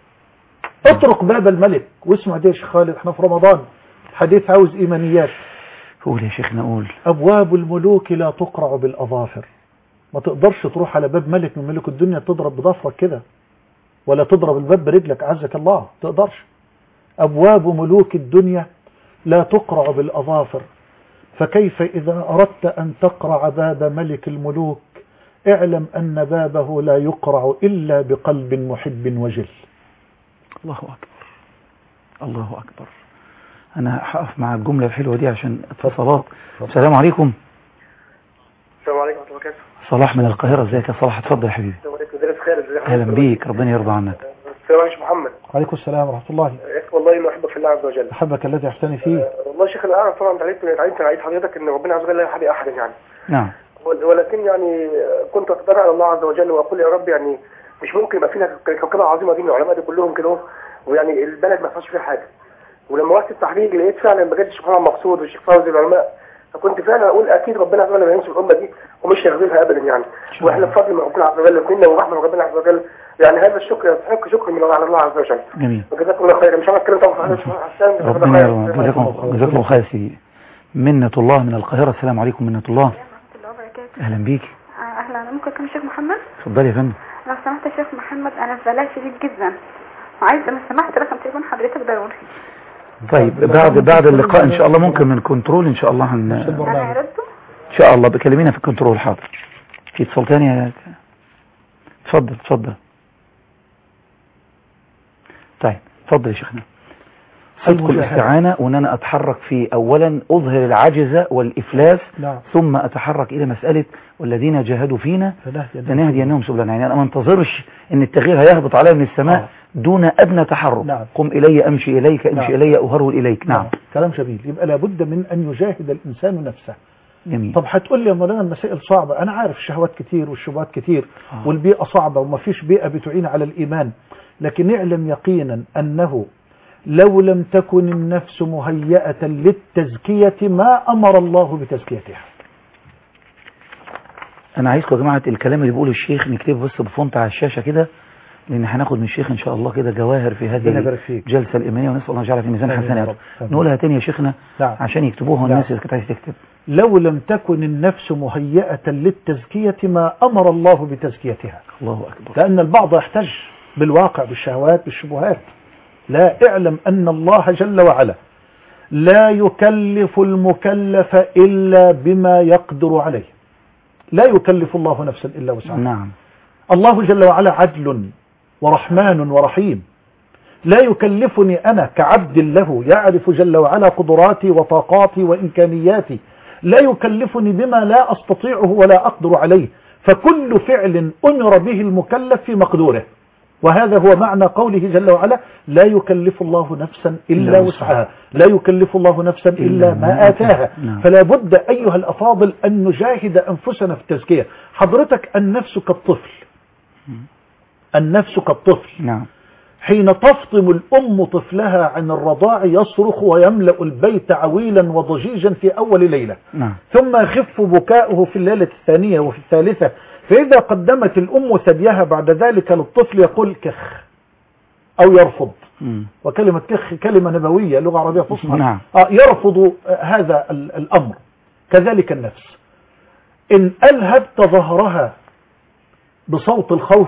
Speaker 2: اطرق باب الملك. واسمع دي يا شيخ خالد، احنا في رمضان، حديث عاوز إيمانيات.
Speaker 1: قول يا شيخنا قول.
Speaker 2: أبواب الملوك لا تقرع بالأظافر. ما تقدرش تروح على باب ملك من ملوك الدنيا تضرب بضفرك كده، ولا تضرب الباب برجلك عزك الله، تقدرش. أبواب ملوك الدنيا لا تقرع بالأظافر، فكيف إذا أردت أن تقرع باب ملك الملوك اعلم أن بابه لا يقرع إلا بقلب محب وجل.
Speaker 1: الله أكبر، الله أكبر. أنا هقف مع الجملة الحلوة دي عشان اتصالات. السلام عليكم.
Speaker 8: السلام عليكم ورحمة الله وبركاته.
Speaker 1: صلاح من القاهرة، ازيك يا صلاح؟ اتفضل يا حبيبي.
Speaker 8: السلام عليكم. ازيك خير؟ ازيك؟
Speaker 1: اهلا بيك، ربنا يرضى عنك.
Speaker 8: السلام عليكم محمد.
Speaker 2: وعليكم السلام ورحمة الله.
Speaker 8: والله انه احبك في الله عز وجل.
Speaker 2: احبك الذي احسني فيه.
Speaker 8: أه والله يا شيخ انا اعرف طبعا تعليق تعليق تعليق حضرتك ان ربنا عز وجل لا يحب احدا يعني.
Speaker 1: نعم.
Speaker 8: ولكن يعني كنت اتضرع على الله عز وجل واقول يا رب يعني مش ممكن يبقى فينا كوكبه عظيمه دي من العلماء دي كلهم كده، ويعني البلد ما فيهاش فيها حاجه. ولما وقت التحقيق لقيت فعلا بجد الشيخ محمد مقصود والشيخ فوزي العلماء، فكنت فعلا اقول اكيد ربنا عز وجل ما ينسى الامه دي ومش هيغفلها ابدا يعني. واحنا بفضل من ربنا عز وجل منا ورحمه ربنا عز وجل يعني هذا الشكر يستحق شكر من على الله عز وجل.
Speaker 1: جميل.
Speaker 8: وجزاكم الله خير. مش عارف اتكلم طبعا في حسان.
Speaker 1: ربنا يرضى. جزاكم جزاكم الله خير سيدي. منة الله من القاهرة. السلام عليكم منة الله.
Speaker 9: ورحمة الله وبركاته.
Speaker 1: اهلا بيك.
Speaker 9: اهلا. ممكن اكلم الشيخ محمد؟
Speaker 1: اتفضلي يا فندم.
Speaker 9: لو سمحت يا شيخ محمد انا في بلاء شديد جدا وعايزه لو سمحت رقم تليفون حضرتك ضروري.
Speaker 1: طيب بعد بعد اللقاء ان شاء الله ممكن من كنترول ان شاء الله هن ان شاء الله بكلمينا في الكنترول. حاضر. في اتصال ثاني يا اتفضل اتفضل. طيب اتفضل يا شيخنا. صدق الاستعانة وان انا اتحرك في اولا اظهر العجز والافلاس.
Speaker 2: نعم.
Speaker 1: ثم اتحرك الى مسألة والذين جاهدوا فينا لنهدينهم سبلنا. يعني انا ما انتظرش ان التغيير هيهبط علي من السماء آه. دون ادنى تحرك.
Speaker 2: نعم.
Speaker 1: قم الي امشي اليك امشي
Speaker 2: نعم.
Speaker 1: الي اهرول اليك. نعم.
Speaker 2: نعم. كلام جميل. يبقى لابد من ان يجاهد الانسان نفسه.
Speaker 1: جميل.
Speaker 2: طب هتقول لي يا مولانا المسائل صعبة. انا عارف الشهوات كتير والشبهات كتير آه. والبيئة صعبة وما فيش بيئة بتعين على الايمان، لكن اعلم يقينا انه لو لم تكن النفس مهيئة للتزكية ما أمر الله بتزكيتها.
Speaker 1: أنا عايزكم يا جماعة الكلام اللي بيقوله الشيخ نكتبه بس بفونت على الشاشة كده، لأن هناخد من الشيخ إن شاء الله كده جواهر في هذه الجلسة الإيمانية، ونسأل الله يجعلها في ميزان حسناته. نقولها تاني يا شيخنا
Speaker 2: نعم.
Speaker 1: عشان يكتبوها الناس اللي كانت عايز تكتب.
Speaker 2: لو لم تكن النفس مهيئة للتزكية ما أمر الله بتزكيتها.
Speaker 1: الله أكبر.
Speaker 2: لأن البعض يحتج بالواقع بالشهوات بالشبهات. لا، اعلم أن الله جل وعلا لا يكلف المكلف إلا بما يقدر عليه. لا يكلف الله نفسا إلا وسعها.
Speaker 1: نعم.
Speaker 2: الله جل وعلا عدل ورحمن ورحيم. لا يكلفني أنا كعبد له يعرف جل وعلا قدراتي وطاقاتي وإمكانياتي، لا يكلفني بما لا أستطيعه ولا أقدر عليه، فكل فعل أمر به المكلف في مقدوره. وهذا هو معنى قوله جل وعلا لا يكلف الله نفسا إلا وسعها، لا يكلف الله نفسا إلا ما آتاها. فلا بد أيها الأفاضل أن نجاهد أنفسنا في التزكية. حضرتك النفس كالطفل، النفس كالطفل.
Speaker 1: نعم.
Speaker 2: حين تفطم الأم طفلها عن الرضاع يصرخ ويملأ البيت عويلا وضجيجا في أول ليلة.
Speaker 1: نعم.
Speaker 2: ثم يخف بكاؤه في الليلة الثانية وفي الثالثة، فإذا قدمت الأم ثديها بعد ذلك للطفل يقول كخ أو يرفض.
Speaker 1: مم.
Speaker 2: وكلمة كخ كلمة نبوية لغة عربية فصحى.
Speaker 1: نعم.
Speaker 2: آه يرفض هذا الأمر. كذلك النفس إن ألهبت ظهرها بصوت الخوف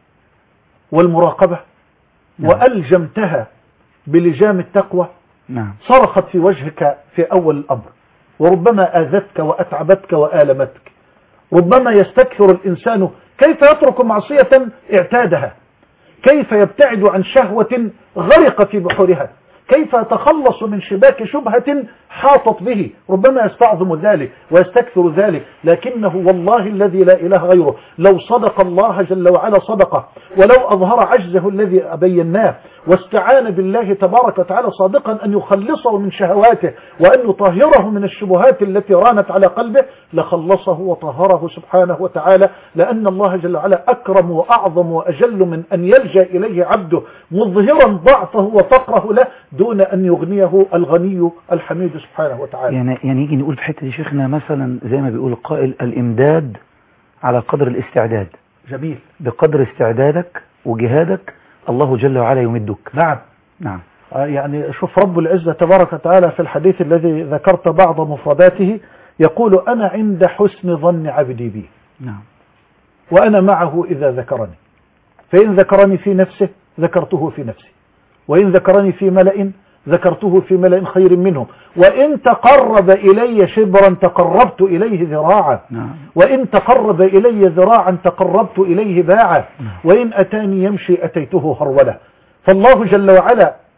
Speaker 2: والمراقبة نعم. وألجمتها بلجام التقوى
Speaker 1: نعم.
Speaker 2: صرخت في وجهك في أول الأمر، وربما آذتك وأتعبتك وآلمتك. ربما يستكثر الإنسان، كيف يترك معصية اعتادها؟ كيف يبتعد عن شهوة غرق في بحورها؟ كيف يتخلص من شباك شبهة حاطت به؟ ربما يستعظم ذلك ويستكثر ذلك، لكنه والله الذي لا إله غيره لو صدق الله جل وعلا صدقه، ولو أظهر عجزه الذي بيناه واستعان بالله تبارك وتعالى صادقا أن يخلصه من شهواته وأن يطهره من الشبهات التي رانت على قلبه لخلصه وطهره سبحانه وتعالى، لأن الله جل وعلا أكرم وأعظم وأجل من أن يلجأ إليه عبده مظهرا ضعفه وفقره له دون أن يغنيه الغني الحميد سبحانه وتعالى.
Speaker 1: يعني يعني يجي نقول في حتة دي شيخنا مثلا زي ما بيقول القائل الإمداد على قدر الاستعداد.
Speaker 2: جميل.
Speaker 1: بقدر استعدادك وجهادك الله جل وعلا يمدك.
Speaker 2: نعم.
Speaker 1: نعم.
Speaker 2: يعني شوف رب العزة تبارك وتعالى في الحديث الذي ذكرت بعض مفرداته يقول أنا عند حسن ظن عبدي بي.
Speaker 1: نعم.
Speaker 2: وأنا معه إذا ذكرني، فإن ذكرني في نفسه ذكرته في نفسي، وإن ذكرني في ملأ ذكرته في ملأ خير منهم، وإن تقرب إلي شبرا تقربت إليه ذراعا.
Speaker 1: نعم.
Speaker 2: وإن تقرب إلي ذراعا تقربت إليه باعا. نعم. وإن أتاني يمشي أتيته هرولا. فالله جل وعلا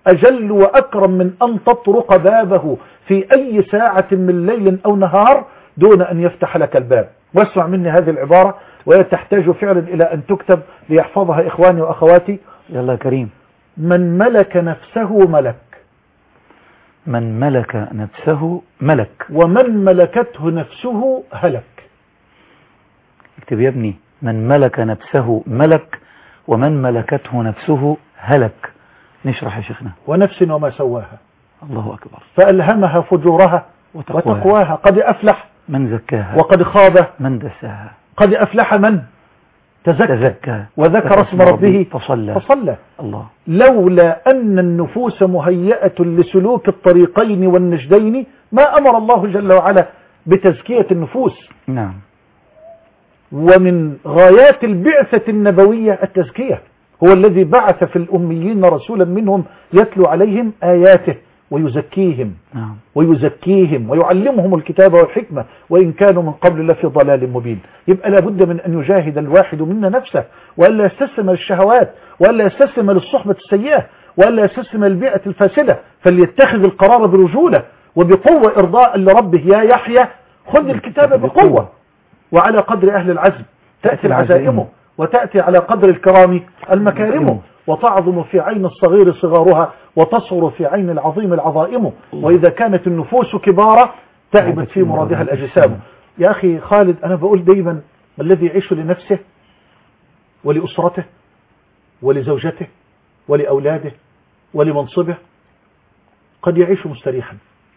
Speaker 2: أجل وأكرم من أن تطرق بابه في أي ساعة من ليل أو نهار دون أن يفتح لك الباب. واسمع مني هذه العبارة وهي تحتاج فعلا إلى أن تكتب ليحفظها إخواني وأخواتي.
Speaker 1: يلا كريم.
Speaker 2: من ملك نفسه ملك،
Speaker 1: من ملك نفسه ملك،
Speaker 2: ومن ملكته نفسه هلك.
Speaker 1: اكتب يا ابني، من ملك نفسه ملك ومن ملكته نفسه هلك. نشرح يا شيخنا.
Speaker 2: ونفس وما سواها.
Speaker 1: الله أكبر.
Speaker 2: فألهمها فجورها وتقواها, وتقواها. قد أفلح
Speaker 1: من زكاها
Speaker 2: وقد خاب
Speaker 1: من دساها.
Speaker 2: قد أفلح من تزكى, تزكى وذكر اسم ربه
Speaker 1: فصلى.
Speaker 2: فصلى.
Speaker 1: الله.
Speaker 2: لولا أن النفوس مهيئة لسلوك الطريقين والنجدين ما أمر الله جل وعلا بتزكية النفوس.
Speaker 1: نعم.
Speaker 2: ومن غايات البعثة النبوية التزكية. هو الذي بعث في الأميين رسولا منهم يتلو عليهم آياته ويزكيهم.
Speaker 1: نعم.
Speaker 2: ويزكيهم ويعلمهم الكتاب والحكمة وإن كانوا من قبل لفي ضلال مبين. يبقى لابد من أن يجاهد الواحد منا نفسه وألا يستسلم للشهوات وألا يستسلم للصحبة السيئة وألا يستسلم للبيئة الفاسدة، فليتخذ القرار برجولة وبقوة إرضاء لربه. يا يحيى خذ الكتاب بقوة، وعلى قدر أهل العزم تأتي العزائم وتأتي على قدر الكرام المكارم، وتعظم في عين الصغير صغارها وتصغر في عين العظيم العظائم، وإذا كانت النفوس كبارة تعبت في مرادها الأجسام. يا أخي خالد، أنا بقول دايما الذي يعيش لنفسه ولأسرته ولزوجته ولأولاده ولمنصبه قد يعيش مستريحا،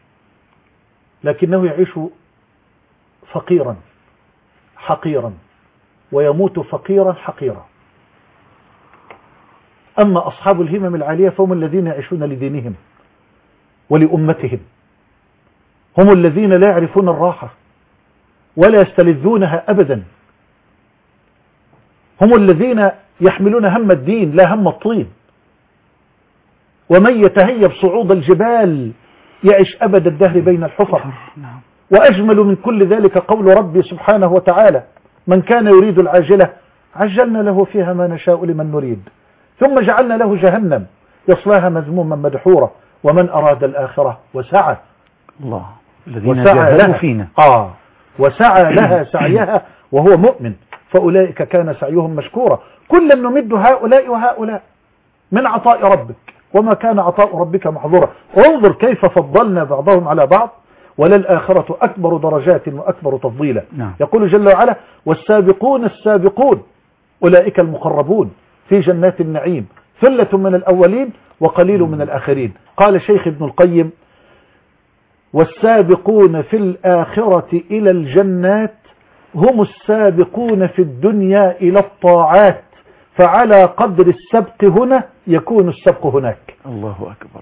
Speaker 2: لكنه يعيش فقيرا حقيرا ويموت فقيرا حقيرا. أما أصحاب الهمم العالية فهم الذين يعيشون لدينهم ولأمتهم، هم الذين لا يعرفون الراحة ولا يستلذونها أبدا، هم الذين يحملون هم الدين لا هم الطين. ومن يتهيب صعود الجبال يعيش أبد الدهر بين الحفر. وأجمل من كل ذلك قول ربي سبحانه وتعالى: من كان يريد العاجلة عجلنا له فيها ما نشاء لمن نريد ثم جعلنا له جهنم يصلاها مذموما مدحورا ومن أراد الآخرة وسعى
Speaker 1: الله الذين جاهدوا فينا
Speaker 2: آه وسعى لها سعيها وهو مؤمن فأولئك كان سعيهم مشكورا. كلا نمد هؤلاء وهؤلاء من عطاء ربك وما كان عطاء ربك محظورا. انظر كيف فضلنا بعضهم على بعض وللآخرة أكبر درجات وأكبر تفضيلا.
Speaker 1: نعم.
Speaker 2: يقول جل وعلا: والسابقون السابقون أولئك المقربون في جنات النعيم ثلة من الأولين وقليل من الآخرين. قال شيخ ابن القيم: والسابقون في الآخرة إلى الجنات هم السابقون في الدنيا إلى الطاعات، فعلى قدر السبق هنا يكون السبق هناك.
Speaker 1: الله أكبر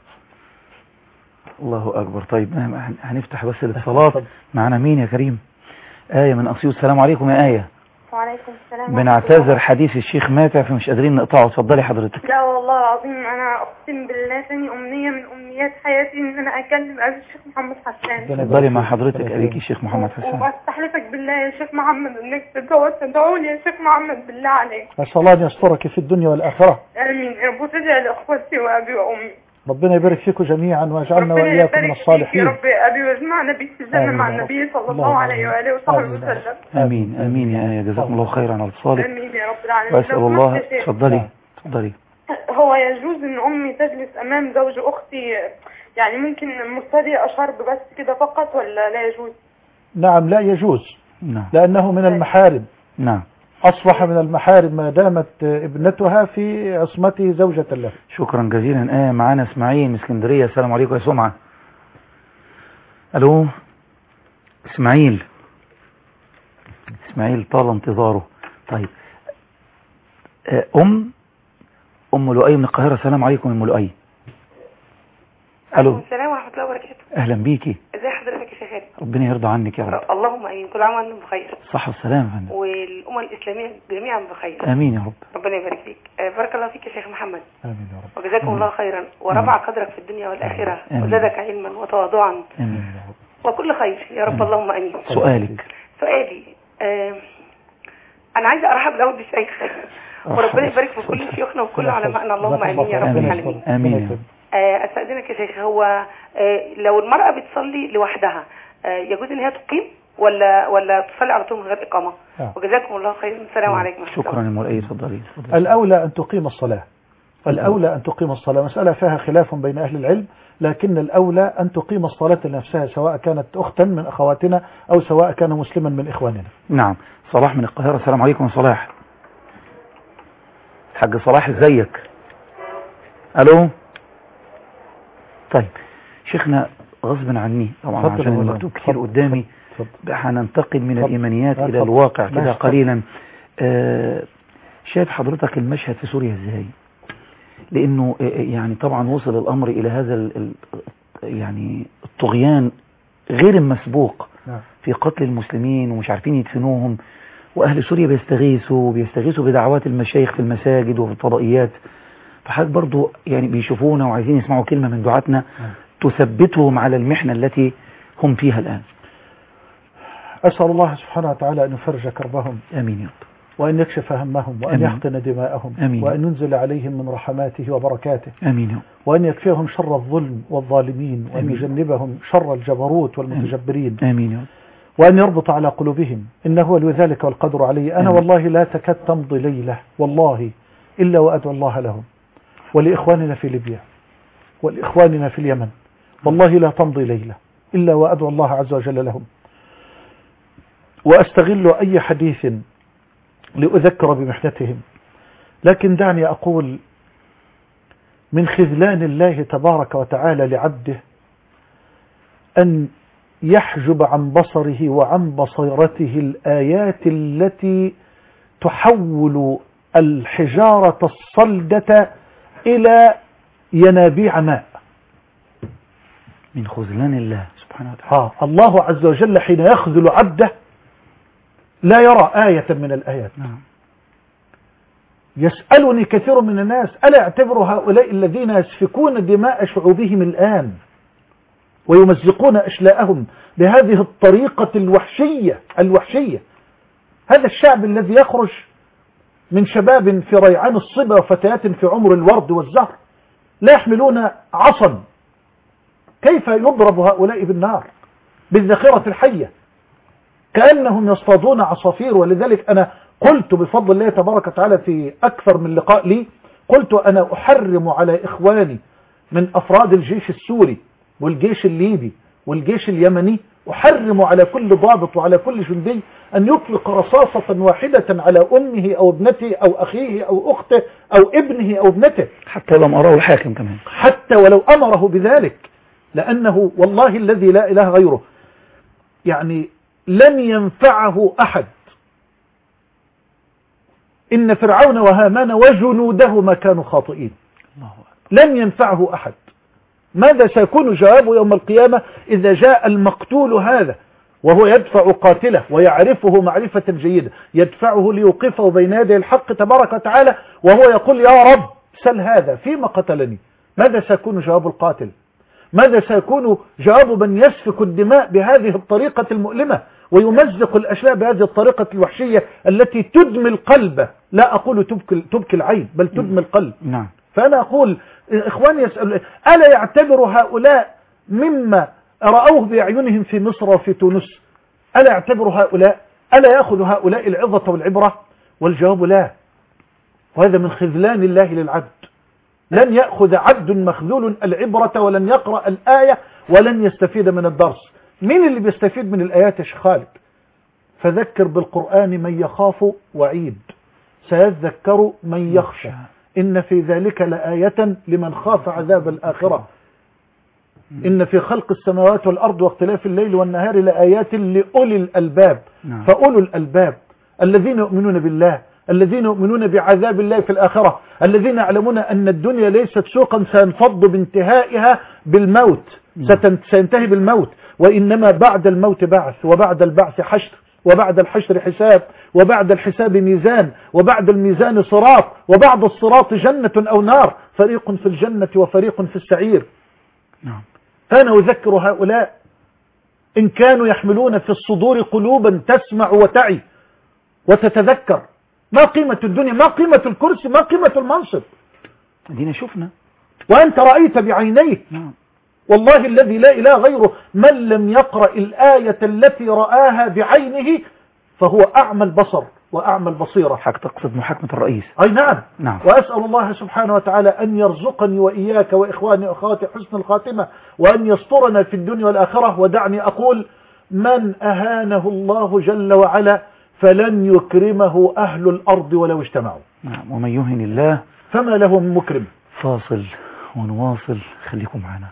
Speaker 1: الله أكبر. طيب هنفتح بس للصلاة. معنا مين يا كريم؟ آية من أسيوط. السلام عليكم يا آية.
Speaker 10: وعليكم السلام.
Speaker 1: بنعتذر حديث الشيخ ماتع فمش قادرين نقطعه. اتفضلي حضرتك.
Speaker 10: لا والله العظيم أنا أقسم بالله ثاني أمنية من أمنيات حياتي إن أنا أكلم أبي الشيخ محمد حسان.
Speaker 1: اتفضلي مع حضرتك أبيكي الشيخ محمد حسان.
Speaker 10: وأستحلفك بالله يا شيخ محمد إنك تدعو لي يا شيخ محمد بالله عليك.
Speaker 2: أسأل الله أن يسترك في الدنيا والآخرة.
Speaker 10: آمين. وتدعي لأخوتي وأبي وأمي.
Speaker 2: ربنا يبارك فيكم جميعا ويجعلنا وإياكم من الصالحين.
Speaker 10: يا رب أبي واجمعنا بك في الجنة مع النبي صلى الله عليه وآله وصحبه وسلم.
Speaker 1: آمين آمين يا آية. جزاكم الله خيرا على اتصالك.
Speaker 10: آمين يا رب العالمين.
Speaker 1: وأسأل الله. اتفضلي اتفضلي.
Speaker 10: هو يجوز إن أمي تجلس أمام زوج أختي، يعني ممكن مستدية أشرب بس كده فقط ولا لا يجوز؟
Speaker 2: نعم لا يجوز.
Speaker 1: نعم.
Speaker 2: لأنه من المحارم.
Speaker 1: نعم.
Speaker 2: أصبح من المحارم ما دامت ابنتها في عصمته زوجة له.
Speaker 1: شكرا جزيلا. آه معانا اسماعيل من اسكندرية. السلام عليكم يا سمعة. ألو اسماعيل. اسماعيل طال انتظاره. طيب آه أم أم لؤي من القاهرة. السلام عليكم أم لؤي. ألو.
Speaker 11: السلام ورحمة الله وبركاته.
Speaker 1: أهلا بيكي.
Speaker 11: ازي حضرتك يا شيخ؟
Speaker 1: ربنا يرضى عنك يا رب.
Speaker 11: اللهم امين. كل عام وانتم بخير.
Speaker 1: صح والسلام يا فندم.
Speaker 11: والامه الاسلاميه جميعا بخير.
Speaker 1: امين يا رب.
Speaker 11: ربنا يبارك فيك. بارك الله فيك يا شيخ محمد.
Speaker 2: امين يا رب.
Speaker 11: وجزاكم الله خيرا ورفع قدرك في الدنيا والاخره وزادك علما وتواضعا.
Speaker 1: امين يا رب.
Speaker 11: وكل خير يا رب. اللهم امين.
Speaker 1: سؤالك.
Speaker 11: سؤالي آه انا عايزه ارحب الاول بالشيخ وربنا يبارك في كل شيوخنا وكل علمائنا، اللهم امين يا رب العالمين.
Speaker 1: امين.
Speaker 11: استاذنك يا شيخ، هو لو المراه بتصلي لوحدها يجوز ان هي تقيم ولا ولا تصلي على طول من غير اقامه؟ وجزاكم الله خيرا، السلام عليكم.
Speaker 1: شكرا يا مولاي، اتفضلي.
Speaker 2: الاولى ان تقيم الصلاه، الأولى أن تقيم الصلاة. مسألة فيها خلاف بين أهل العلم، لكن الأولى أن تقيم الصلاة لنفسها، سواء كانت أختا من أخواتنا أو سواء كان مسلما من إخواننا.
Speaker 1: نعم. صلاح من القاهرة، السلام عليكم. صلاح، حاج صلاح، ازيك؟ ألو. طيب شيخنا، غصبا عني طبعا عشان المكتوب كتير قدامي، هننتقل من الإيمانيات إلى الواقع كده قليلا. آه شايف حضرتك المشهد في سوريا ازاي؟ لانه يعني طبعا وصل الامر الى هذا ال يعني الطغيان غير المسبوق في قتل المسلمين ومش عارفين يدفنوهم، واهل سوريا بيستغيثوا بيستغيثوا بدعوات المشايخ في المساجد وفي الفضائيات. فحضرتك برضو يعني بيشوفونا وعايزين يسمعوا كلمة من دعاتنا تثبتهم على المحنة التي هم فيها الآن.
Speaker 2: أسأل الله سبحانه وتعالى أن يفرج كربهم،
Speaker 1: آمين يا رب،
Speaker 2: وأن يكشف همهم، وأن يحقن دماءهم،
Speaker 1: أمين.
Speaker 2: وأن ينزل عليهم من رحماته وبركاته،
Speaker 1: آمين يا رب.
Speaker 2: وأن يكفيهم شر الظلم والظالمين، وأن يجنبهم شر الجبروت والمتجبرين،
Speaker 1: آمين يا رب.
Speaker 2: وأن يربط على قلوبهم، إنه ولي ذلك والقدر عليه. أنا
Speaker 1: آمين.
Speaker 2: والله لا تكاد تمضي ليلة والله إلا وأدعو الله لهم ولإخواننا في ليبيا ولإخواننا في اليمن، والله لا تمضي ليلة إلا وأدعو الله عز وجل لهم. وأستغل أي حديث لأذكر بمحنتهم، لكن دعني أقول من خذلان الله تبارك وتعالى لعبده أن يحجب عن بصره وعن بصيرته الآيات التي تحول الحجارة الصلدة إلى ينابيع ماء.
Speaker 1: من خذلان الله سبحانه وتعالى.
Speaker 2: آه الله عز وجل حين يخذل عبده لا يرى آية من الآيات.
Speaker 1: نعم.
Speaker 2: يسألني كثير من الناس ألا يعتبر هؤلاء الذين يسفكون دماء شعوبهم الآن ويمزقون أشلاءهم بهذه الطريقة الوحشية الوحشية، هذا الشعب الذي يخرج من شباب في ريعان الصبا وفتيات في عمر الورد والزهر لا يحملون عصا، كيف يضرب هؤلاء بالنار بالذخيرة الحية كأنهم يصطادون عصافير؟ ولذلك أنا قلت بفضل الله تبارك وتعالى في أكثر من لقاء لي، قلت أنا أحرم على إخواني من أفراد الجيش السوري والجيش الليبي والجيش اليمني، أحرم على كل ضابط وعلى كل جندي أن يطلق رصاصة واحدة على أمه أو ابنته أو أخيه أو أخته أو ابنه أو ابنته،
Speaker 1: حتى لو أمره الحاكم كمان،
Speaker 2: حتى ولو أمره بذلك، لأنه والله الذي لا إله غيره يعني لن ينفعه أحد. إن فرعون وهامان وجنودهما كانوا خاطئين، لن ينفعه أحد. ماذا سيكون جوابه يوم القيامة إذا جاء المقتول هذا وهو يدفع قاتله ويعرفه معرفة جيدة، يدفعه ليوقفه بين يدي الحق تبارك وتعالى وهو يقول يا رب سل هذا فيما قتلني؟ ماذا سيكون جواب القاتل؟ ماذا سيكون جواب من يسفك الدماء بهذه الطريقة المؤلمة ويمزق الأشلاء بهذه الطريقة الوحشية التي تدمي القلب؟ لا أقول تبكي, تبكي العين بل تدمي القلب.
Speaker 1: نعم.
Speaker 2: فأنا أقول إخواني يسأل ألا يعتبر هؤلاء مما رأوه بأعينهم في مصر وفي تونس، ألا يعتبر هؤلاء، ألا يأخذ هؤلاء العظة والعبرة؟ والجواب لا، وهذا من خذلان الله للعبد. لن يأخذ عبد مخذول العبرة ولن يقرأ الآية ولن يستفيد من الدرس. مين اللي بيستفيد من الآيات يا شيخ خالد؟ فذكر بالقرآن من يخاف وعيد، سيذكر من يخشى، إن في ذلك لآية لمن خاف عذاب الآخرة، إن في خلق السماوات والأرض واختلاف الليل والنهار لآيات لأولي الألباب. فأولو الألباب الذين يؤمنون بالله، الذين يؤمنون بعذاب الله في الآخرة، الذين يعلمون أن الدنيا ليست سوقا سينفض بانتهائها بالموت، سينتهي بالموت، وإنما بعد الموت بعث، وبعد البعث حشر، وبعد الحشر حساب، وبعد الحساب ميزان، وبعد الميزان صراط، وبعد الصراط جنة أو نار، فريق في الجنة وفريق في السعير.
Speaker 1: نعم.
Speaker 2: فأنا أذكر هؤلاء إن كانوا يحملون في الصدور قلوبا تسمع وتعي وتتذكر ما قيمة الدنيا، ما قيمة الكرسي، ما قيمة المنصب.
Speaker 1: دينا شفنا
Speaker 2: وأنت رأيت بعينيك.
Speaker 1: نعم.
Speaker 2: والله الذي لا إله غيره، من لم يقرأ الآية التي رآها بعينه فهو أعمى البصر وأعمى البصيرة.
Speaker 1: حق تقصد محاكمة الرئيس.
Speaker 2: أي نعم.
Speaker 1: نعم.
Speaker 2: وأسأل الله سبحانه وتعالى أن يرزقني وإياك وإخواني وأخواتي حسن الخاتمة، وأن يسترنا في الدنيا والآخرة. ودعني أقول: من أهانه الله جل وعلا فلن يكرمه أهل الأرض ولو اجتمعوا.
Speaker 1: نعم. ومن يهن الله
Speaker 2: فما له من مكرم.
Speaker 1: فاصل ونواصل، خليكم معنا.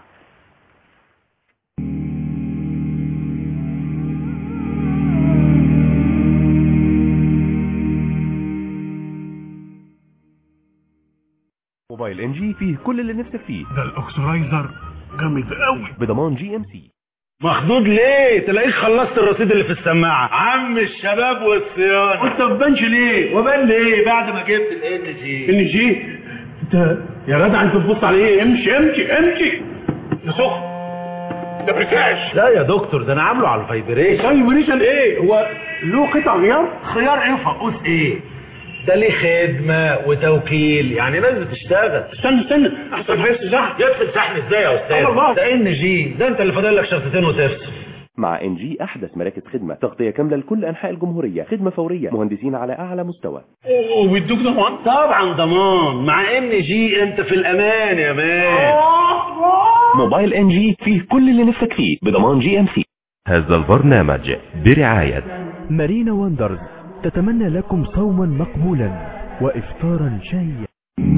Speaker 3: موبايل ان جي فيه كل اللي نفسك فيه.
Speaker 4: ده الاكسرايزر جامد قوي
Speaker 3: بضمان جي ام سي.
Speaker 5: مخدود ليه؟ تلاقيك خلصت الرصيد اللي في السماعه. عم الشباب والصيانه.
Speaker 4: وانت ما بانش ليه؟
Speaker 5: وبان ليه بعد ما جبت الان جي؟
Speaker 4: ان جي؟ انت يا جدع انت بتبص على ايه؟ امشي امشي امشي يا سخن. ده بريكاش.
Speaker 5: لا يا دكتور، ده انا عامله على الفايبريشن.
Speaker 4: فايبريشن ايه؟ هو له قطع غيار؟
Speaker 5: خيار ايه وفقوس ايه؟ ده ليه خدمة وتوكيل، يعني ناس بتشتغل.
Speaker 4: استنى استنى احسن حاجة الزحف.
Speaker 5: يدخل شحن ازاي يا استاذ؟ ده ان جي، ده انت اللي فاضل لك شرطتين وتفصل.
Speaker 3: مع ان جي احدث مراكز خدمة، تغطية كاملة لكل انحاء الجمهورية، خدمة فورية، مهندسين على اعلى مستوى.
Speaker 4: وبيدوك ضمان؟
Speaker 5: طبعا ضمان. مع ان جي انت في الامان يا مان.
Speaker 3: موبايل ان جي فيه كل اللي نفسك فيه بضمان جي ام سي.
Speaker 6: هذا البرنامج برعاية
Speaker 7: مارينا وندرز تتمنى لكم صوما مقبولا وإفطارا شهيا.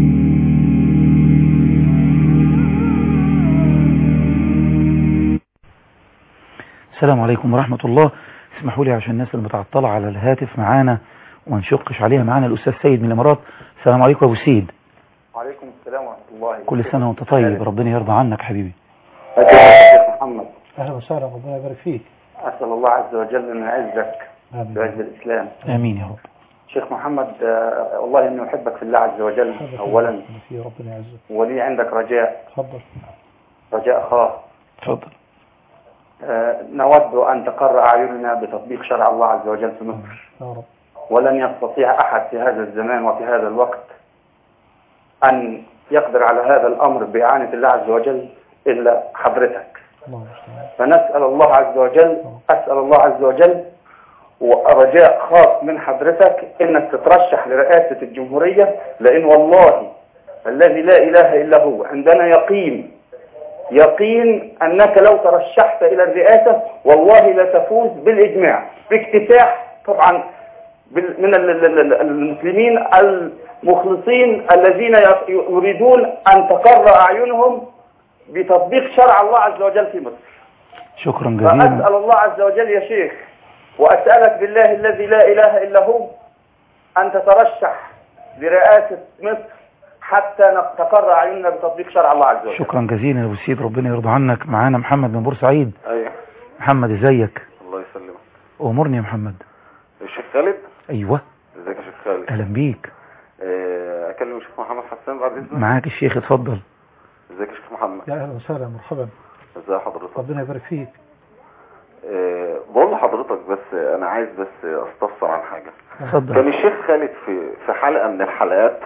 Speaker 1: السلام عليكم ورحمة الله. اسمحوا لي عشان الناس المتعطلة على الهاتف معانا وما نشقش عليها، معانا الأستاذ سيد من الإمارات. السلام عليكم أبو سيد.
Speaker 12: وعليكم السلام ورحمة الله.
Speaker 1: كل سنة وأنت طيب، ربنا يرضى عنك حبيبي.
Speaker 12: شيخ محمد.
Speaker 2: أهلا وسهلا، ربنا يبارك فيك.
Speaker 12: أسأل الله عز وجل أن يعزك بعز الإسلام.
Speaker 1: آمين يا رب.
Speaker 12: شيخ محمد، آه والله إني أحبك في الله عز وجل أولا،
Speaker 2: ربنا يعزك.
Speaker 12: ولي عندك رجاء.
Speaker 2: تفضل.
Speaker 12: رجاء خاص.
Speaker 1: تفضل.
Speaker 12: آه نود أن تقر أعيننا بتطبيق شرع الله عز وجل في مصر.
Speaker 2: يا رب.
Speaker 12: ولن يستطيع أحد في هذا الزمان وفي هذا الوقت أن يقدر على هذا الأمر بإعانة الله عز وجل إلا حضرتك.
Speaker 2: الله.
Speaker 12: فنسأل الله عز وجل أسأل الله عز وجل ورجاء خاص من حضرتك انك تترشح لرئاسة الجمهورية، لان والله الذي لا اله الا هو عندنا يقين يقين انك لو ترشحت الى الرئاسة والله لتفوز بالاجماع باكتساح طبعا من المسلمين المخلصين الذين يريدون ان تقر اعينهم بتطبيق شرع الله عز وجل في مصر.
Speaker 1: شكرا جزيلا.
Speaker 12: فأسأل الله عز وجل يا شيخ وأسألك بالله الذي لا إله إلا هو أن تترشح لرئاسة مصر حتى تقر أعيننا بتطبيق شرع الله عز وجل.
Speaker 1: شكرا جزيلا يا أبو سيد، ربنا يرضى عنك. معانا محمد من بورسعيد.
Speaker 13: أيوه
Speaker 1: محمد، ازيك؟
Speaker 13: الله يسلمك.
Speaker 1: أمرني يا محمد.
Speaker 13: الشيخ خالد.
Speaker 1: أيوه.
Speaker 13: ازيك يا شيخ خالد؟
Speaker 1: أهلا بيك.
Speaker 13: أكلم الشيخ محمد حسان بعد إذنك؟
Speaker 1: معاك الشيخ، اتفضل.
Speaker 13: ازيك يا شيخ محمد؟
Speaker 2: يا أهلا وسهلا، مرحبا.
Speaker 13: ازي حضرتك؟
Speaker 2: ربنا يبارك فيك.
Speaker 13: أه بقول لحضرتك بس انا عايز بس استفسر عن حاجة.
Speaker 1: اتفضل.
Speaker 13: كان الشيخ خالد في في حلقة من الحلقات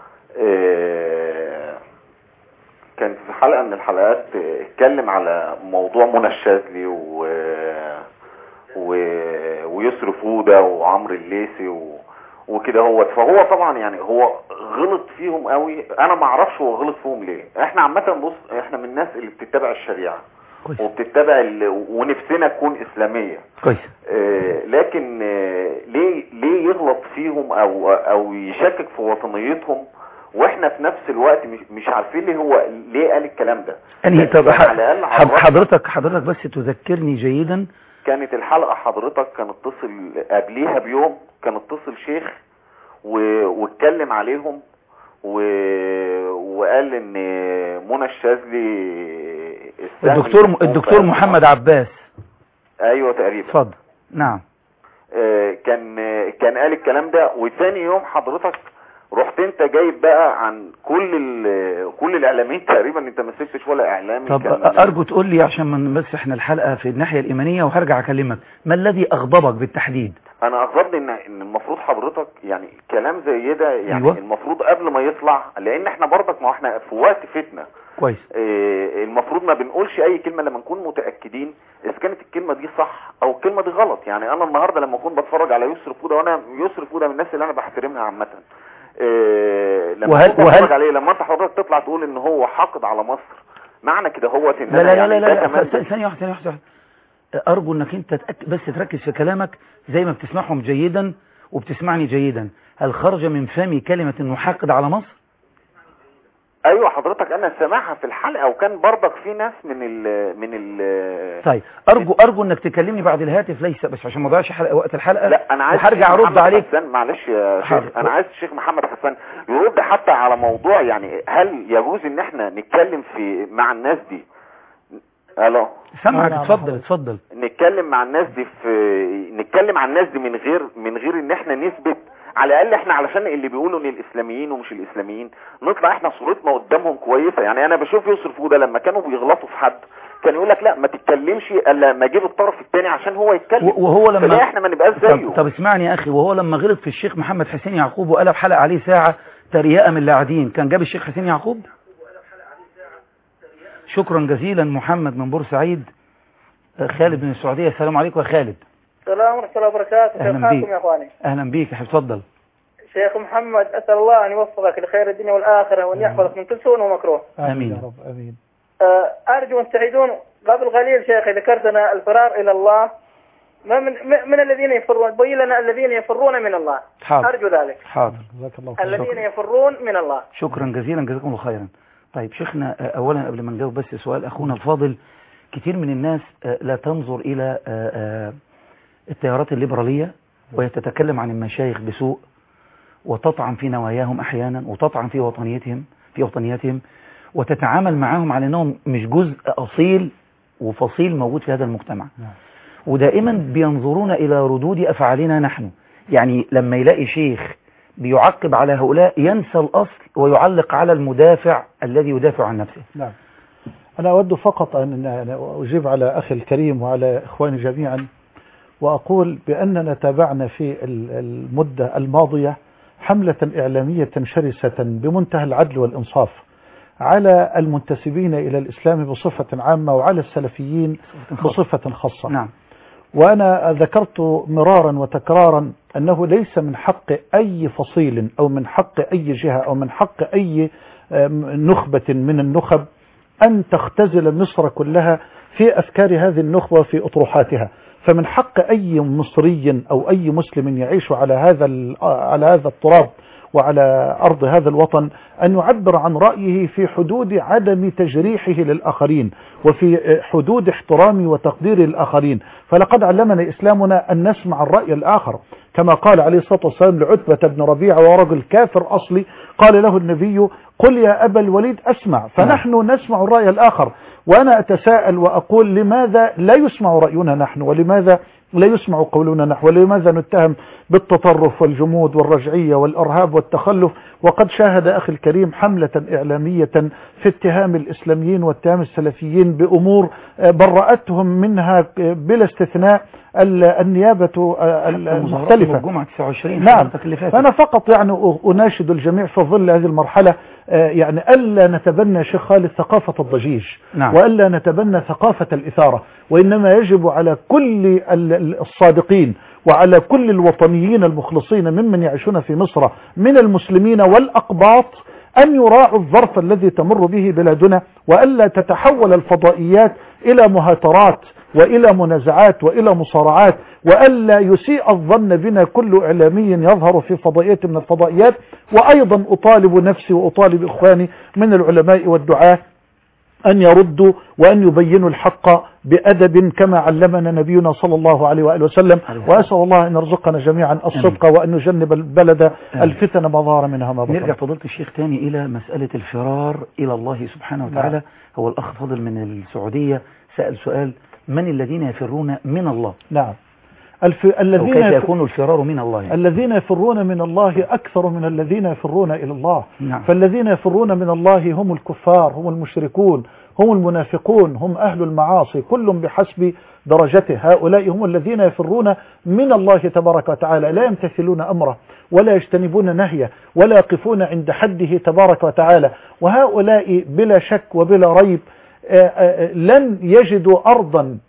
Speaker 13: أه كان في حلقة من الحلقات اتكلم على موضوع منى الشاذلي و و ويسر فودة وعمرو الليثي و وكده هو فهو طبعا يعني هو غلط فيهم قوي. انا ما اعرفش هو غلط فيهم ليه. احنا عامه بص احنا من الناس اللي بتتبع الشريعه كويس. وبتتبع ونفسنا تكون اسلاميه
Speaker 1: كويس.
Speaker 13: آه لكن آه ليه ليه يغلط فيهم او او يشكك في وطنيتهم واحنا في نفس الوقت مش مش عارفين ليه هو ليه قال الكلام ده.
Speaker 1: يعني طب حضرتك حضرتك بس تذكرني جيدا.
Speaker 13: كانت الحلقة حضرتك كان اتصل قبليها بيوم كان اتصل شيخ واتكلم عليهم و... وقال ان منى الشاذلي
Speaker 1: الدكتور الدكتور محمد عباس.
Speaker 13: ايوه تقريبا.
Speaker 1: اتفضل. نعم.
Speaker 13: آه كان كان قال الكلام ده وثاني يوم حضرتك رحت انت جايب بقى عن كل كل الاعلاميين تقريبا. انت ما سبتش ولا اعلامي.
Speaker 1: طب ارجو تقول لي عشان من بس احنا الحلقه في الناحيه الايمانيه وهرجع اكلمك، ما الذي اغضبك بالتحديد؟
Speaker 13: انا اقصد ان ان المفروض حضرتك يعني كلام زي ده يعني
Speaker 1: أيوة.
Speaker 13: المفروض قبل ما يطلع، لان احنا برضك ما احنا في وقت فتنه
Speaker 1: كويس.
Speaker 13: إيه المفروض ما بنقولش اي كلمه لما نكون متاكدين اذا كانت الكلمه دي صح او الكلمه دي غلط. يعني انا النهارده لما اكون بتفرج على يسر فوده، وانا يسر فوده من الناس اللي انا بحترمها عامه، إيه لما
Speaker 1: وهل
Speaker 13: اكون بتفرج
Speaker 1: وهل
Speaker 13: عليه، لما انت حضرتك تطلع تقول ان هو حاقد على مصر، معنى كده هو ان
Speaker 1: لا لا لا
Speaker 13: يعني
Speaker 1: لا, لا, لا,
Speaker 13: كمان
Speaker 1: لا ثانيه واحده ثانيه واحده ارجو انك انت تأك... بس تركز في كلامك زي ما بتسمعهم جيدا وبتسمعني جيدا. هل خرج من فمي كلمه انه حاقد على مصر؟
Speaker 13: ايوه حضرتك انا سامعها في الحلقه، وكان برضك في ناس من ال من ال
Speaker 1: طيب ارجو ارجو انك تكلمني بعد الهاتف، ليس بس عشان ما اضيعش حلقه وقت الحلقه.
Speaker 13: لا انا عايز
Speaker 1: هرجع ارد عليك.
Speaker 13: حسن معلش يا شيخ، انا عايز الشيخ محمد حسن يرد حتى على موضوع يعني هل يجوز ان احنا نتكلم في مع الناس دي. الو
Speaker 1: سامعك، اتفضل اتفضل.
Speaker 13: نتكلم مع الناس دي في نتكلم عن الناس دي من غير من غير ان احنا نثبت، على الاقل احنا علشان اللي بيقولوا ان الاسلاميين ومش الاسلاميين نطلع احنا صورتنا قدامهم كويسه. يعني انا بشوف يوسف فوده لما كانوا بيغلطوا في حد كان يقول لك لا ما تتكلمش الا ما اجيب الطرف الثاني عشان هو يتكلم،
Speaker 1: وهو لما
Speaker 13: احنا ما نبقاش زيه.
Speaker 1: طب, طب اسمعني يا اخي، وهو لما غلط في الشيخ محمد حسين يعقوب وقلب حلقه عليه ساعه تريقه من اللاعبين، كان جاب الشيخ حسين يعقوب؟ شكرا جزيلا. محمد من بورسعيد. خالد من السعوديه. السلام عليكم يا خالد.
Speaker 14: السلام ورحمة الله وبركاته. كيف حالكم يا اخواني؟
Speaker 1: اهلا بيك يا حبيبي، اتفضل.
Speaker 14: شيخ محمد، اسال الله ان يوفقك لخير الدنيا والاخره وان يحفظك من كل سوء ومكروه.
Speaker 1: امين
Speaker 2: يا رب امين.
Speaker 14: ارجو ان تعيدون قبل قليل شيخ ذكرتنا الفرار الى الله، ما من من الذين يفرون، بين لنا الذين يفرون من الله.
Speaker 1: حاضر.
Speaker 14: ارجو ذلك.
Speaker 1: حاضر.
Speaker 2: جزاك الله
Speaker 14: خير. الذين يفرون من الله.
Speaker 1: شكرا جزيلا، جزاكم الله خيرا. طيب شيخنا، اولا قبل ما نجاوب بس سؤال اخونا الفاضل، كتير من الناس لا تنظر الى التيارات الليبرالية وهي تتكلم عن المشايخ بسوء وتطعن في نواياهم احيانا وتطعن في وطنيتهم في وطنيتهم وتتعامل معهم على انهم مش جزء اصيل وفصيل موجود في هذا المجتمع. ودائما بينظرون الى ردود افعالنا نحن. يعني لما يلاقي شيخ بيعقب على هؤلاء ينسى الاصل ويعلق على المدافع الذي يدافع عن نفسه.
Speaker 2: نعم. أنا أود فقط أن أجيب على أخي الكريم وعلى إخواني جميعا وأقول بأننا تابعنا في المدة الماضية حملة إعلامية شرسة بمنتهى العدل والإنصاف على المنتسبين إلى الإسلام بصفة عامة وعلى السلفيين بصفة خاصة.
Speaker 1: نعم.
Speaker 2: وأنا ذكرت مرارا وتكرارا أنه ليس من حق أي فصيل أو من حق أي جهة أو من حق أي نخبة من النخب أن تختزل مصر كلها في أفكار هذه النخبة وفي أطروحاتها. فمن حق أي مصري أو أي مسلم يعيش على هذا على هذا التراب وعلى أرض هذا الوطن أن يعبر عن رأيه في حدود عدم تجريحه للآخرين وفي حدود احترام وتقدير الآخرين. فلقد علمنا إسلامنا أن نسمع الرأي الآخر، كما قال عليه الصلاة والسلام لعتبة بن ربيعة ورجل كافر أصلي، قال له النبي: قل يا أبا الوليد أسمع. فنحن نسمع الرأي الآخر. وأنا أتساءل وأقول لماذا لا يسمع رأينا نحن، ولماذا لا يسمع قولنا نحن، ولماذا نتهم بالتطرف والجمود والرجعية والإرهاب والتخلف، وقد شاهد أخي الكريم حملة إعلامية في اتهام الإسلاميين واتهام السلفيين بأمور برأتهم منها بلا استثناء النيابة المختلفة. نعم. فأنا فقط يعني أناشد الجميع في ظل هذه المرحلة يعني ألا نتبنى شيخ خالد ثقافة الضجيج. نعم. وألا نتبنى ثقافة الإثارة، وإنما يجب على كل الصادقين وعلى كل الوطنيين المخلصين ممن يعيشون في مصر من المسلمين والأقباط أن يراعوا الظرف الذي تمر به بلادنا، وألا تتحول الفضائيات إلى مهاترات وإلى منازعات وإلى مصارعات، وألا يسيء الظن بنا كل إعلامي يظهر في فضائية من الفضائيات. وأيضا أطالب نفسي وأطالب إخواني من العلماء والدعاة أن يردوا وأن يبينوا الحق بأدب كما علمنا نبينا صلى الله عليه وآله وسلم. وأسأل الله أن يرزقنا جميعا الصدق وأن يجنب البلد الفتن ما ظهر منها ما بطن.
Speaker 1: نرجع فضيلة الشيخ تاني إلى مسألة الفرار إلى الله سبحانه وتعالى. هو الأخ فاضل من السعودية سأل سؤال: من الذين يفرون من الله؟
Speaker 2: نعم. الف... الذين
Speaker 1: كيف يكون الفرار من الله يعني.
Speaker 2: الذين يفرون من الله أكثر من الذين يفرون إلى الله.
Speaker 1: نعم.
Speaker 2: فالذين يفرون من الله هم الكفار، هم المشركون، هم المنافقون، هم أهل المعاصي، كل بحسب درجته. هؤلاء هم الذين يفرون من الله تبارك وتعالى، لا يمتثلون أمره ولا يجتنبون نهيه ولا يقفون عند حده تبارك وتعالى. وهؤلاء بلا شك وبلا ريب لن يجدوا أرضا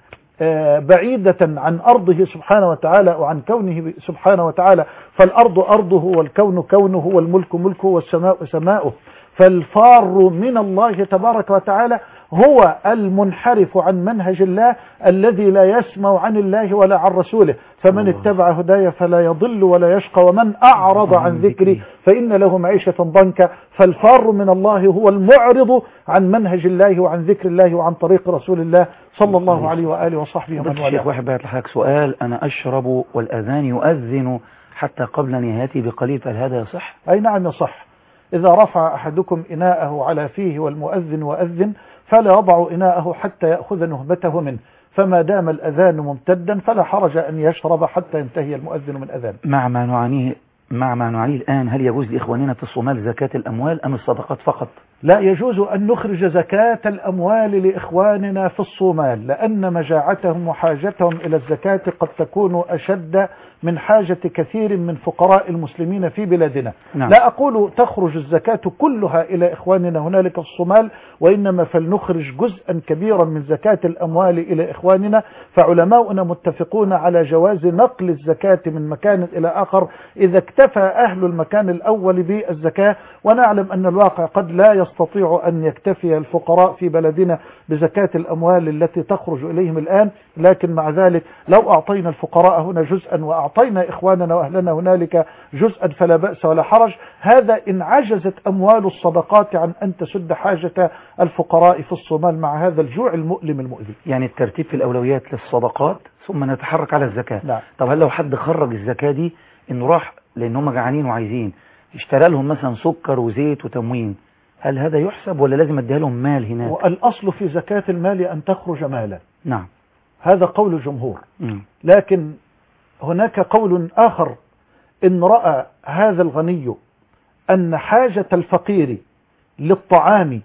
Speaker 2: بعيدة عن أرضه سبحانه وتعالى وعن كونه سبحانه وتعالى. فالأرض أرضه والكون كونه والملك ملكه والسماء سماؤه. فالفار من الله تبارك وتعالى هو المنحرف عن منهج الله الذي لا يسمع عن الله ولا عن رسوله. فمن اتبع هدايا فلا يضل ولا يشقى ومن أعرض عن ذكري فإن له معيشة ضنكا. فالفار من الله هو المعرض عن منهج الله وعن ذكر الله وعن طريق رسول الله صلى الله عليه وآله وصحبه ومن والاه.
Speaker 1: واحد بعت لحضرتك سؤال: أنا أشرب والأذان يؤذن حتى قبل نهايته بقليل، فهل هذا يصح؟
Speaker 2: أي نعم يصح. إذا رفع أحدكم إناءه على فيه والمؤذن وأذن فلا يضع إناءه حتى يأخذ نهبته منه، فما دام الأذان ممتدا فلا حرج أن يشرب حتى ينتهي المؤذن من أذان.
Speaker 1: مع ما نعانيه مع ما نعانيه الآن، هل يجوز لإخواننا في الصومال زكاة الأموال أم الصدقات فقط؟
Speaker 2: لا يجوز أن نخرج زكاة الأموال لإخواننا في الصومال، لأن مجاعتهم وحاجتهم إلى الزكاة قد تكون أشد من حاجة كثير من فقراء المسلمين في بلادنا.
Speaker 1: نعم.
Speaker 2: لا أقول تخرج الزكاة كلها إلى إخواننا هنالك في الصومال، وإنما فلنخرج جزءا كبيرا من زكاة الأموال إلى إخواننا. فعلماؤنا متفقون على جواز نقل الزكاة من مكان إلى آخر إذا اكتفى أهل المكان الأول بالزكاة. ونعلم أن الواقع قد لا يستطيع أن يكتفي الفقراء في بلدنا بزكاة الأموال التي تخرج إليهم الآن، لكن مع ذلك لو أعطينا الفقراء هنا جزءا وأعطينا إخواننا وأهلنا هنالك جزءا فلا بأس ولا حرج. هذا إن عجزت أموال الصدقات عن أن تسد حاجة الفقراء في الصومال مع هذا الجوع المؤلم المؤذي.
Speaker 1: يعني الترتيب في الأولويات للصدقات ثم نتحرك على الزكاة.
Speaker 2: لا.
Speaker 1: طب هل لو حد خرج الزكاة دي إنه راح لأن هم جعانين وعايزين اشترى لهم مثلا سكر وزيت وتموين، هل هذا يحسب ولا لازم اديها لهم مال هناك؟
Speaker 2: والأصل في زكاة المال أن تخرج مالا.
Speaker 1: نعم.
Speaker 2: هذا قول الجمهور.
Speaker 1: م.
Speaker 2: لكن هناك قول آخر: إن رأى هذا الغني أن حاجة الفقير للطعام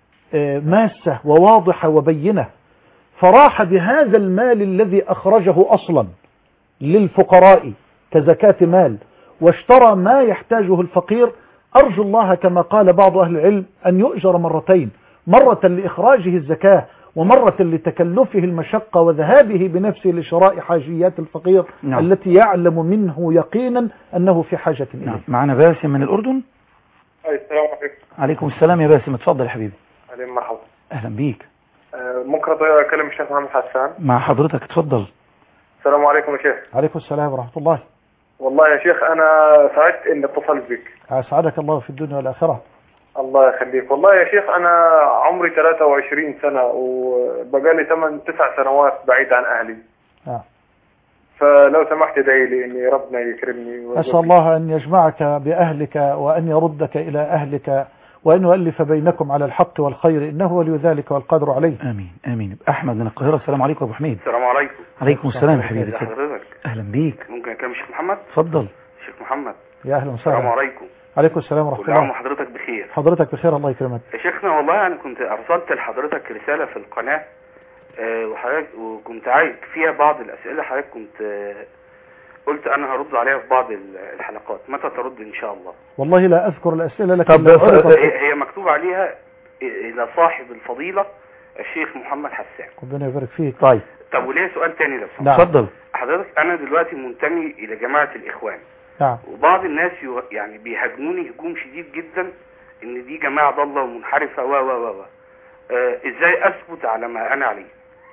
Speaker 2: ماسة وواضحة وبينة، فراح بهذا المال الذي أخرجه أصلا للفقراء كزكاة مال واشترى ما يحتاجه الفقير، أرجو الله كما قال بعض أهل العلم أن يؤجر مرتين، مرة لإخراجه الزكاة ومرة لتكلفه المشقة وذهابه بنفسه لشراء حاجيات الفقير. نعم. التي يعلم منه يقينا أنه في حاجة إليه.
Speaker 1: نعم. معنا باسم من الأردن.
Speaker 15: السلام عليكم.
Speaker 1: عليكم السلام يا باسم، اتفضل يا حبيبي.
Speaker 15: أهلا مرحبا.
Speaker 1: أهلا بيك.
Speaker 15: أه ممكن أكلم الشيخ محمد حسان؟
Speaker 1: مع حضرتك، اتفضل.
Speaker 15: السلام عليكم يا شيخ.
Speaker 2: عليكم السلام ورحمة الله.
Speaker 15: والله يا شيخ أنا سعدت إني اتصلت بك.
Speaker 2: أسعدك الله في الدنيا والآخرة.
Speaker 15: الله يخليك. والله يا شيخ أنا عمري ثلاثة وعشرين سنة وبقالي ثمان تسع سنوات بعيد عن أهلي.
Speaker 2: آه.
Speaker 15: فلو سمحت ادعي لي إني ربنا يكرمني.
Speaker 2: أسأل الله أن يجمعك بأهلك وأن يردك إلى أهلك وأن يؤلف بينكم على الحق والخير، إنه ولي ذلك والقادر عليه.
Speaker 1: آمين آمين. أحمد من القاهرة. السلام عليكم أبو حميد.
Speaker 16: السلام عليكم.
Speaker 1: عليكم السلام يا حبيبي.
Speaker 16: حضرتك.
Speaker 1: أهلا بيك.
Speaker 16: ممكن أكلم الشيخ محمد؟
Speaker 1: اتفضل.
Speaker 16: الشيخ محمد.
Speaker 2: يا أهلا وسهلا.
Speaker 16: السلام عليكم.
Speaker 2: عليكم السلام ورحمة الله.
Speaker 16: كل عام وحضرتك بخير.
Speaker 2: حضرتك بخير الله يكرمك.
Speaker 16: يا شيخنا والله أنا كنت أرسلت لحضرتك رسالة في القناة أه وحضرتك وكنت عايز فيها بعض الأسئلة، حضرتك كنت أه قلت أنا هرد عليها في بعض الحلقات، متى ترد إن شاء الله؟
Speaker 2: والله لا أذكر الأسئلة لكن
Speaker 1: طب
Speaker 16: هي مكتوب عليها إلى صاحب الفضيلة الشيخ محمد حسان.
Speaker 2: ربنا يبارك فيك.
Speaker 1: طيب.
Speaker 16: طب وليه سؤال تاني لو
Speaker 2: سمحت؟
Speaker 1: اتفضل.
Speaker 16: حضرتك أنا دلوقتي منتمي إلى جماعة الإخوان.
Speaker 2: نعم.
Speaker 16: وبعض الناس يعني بيهاجموني هجوم شديد جدا إن دي جماعة ضالة ومنحرفة و و و آه إزاي أثبت على ما أنا عليه؟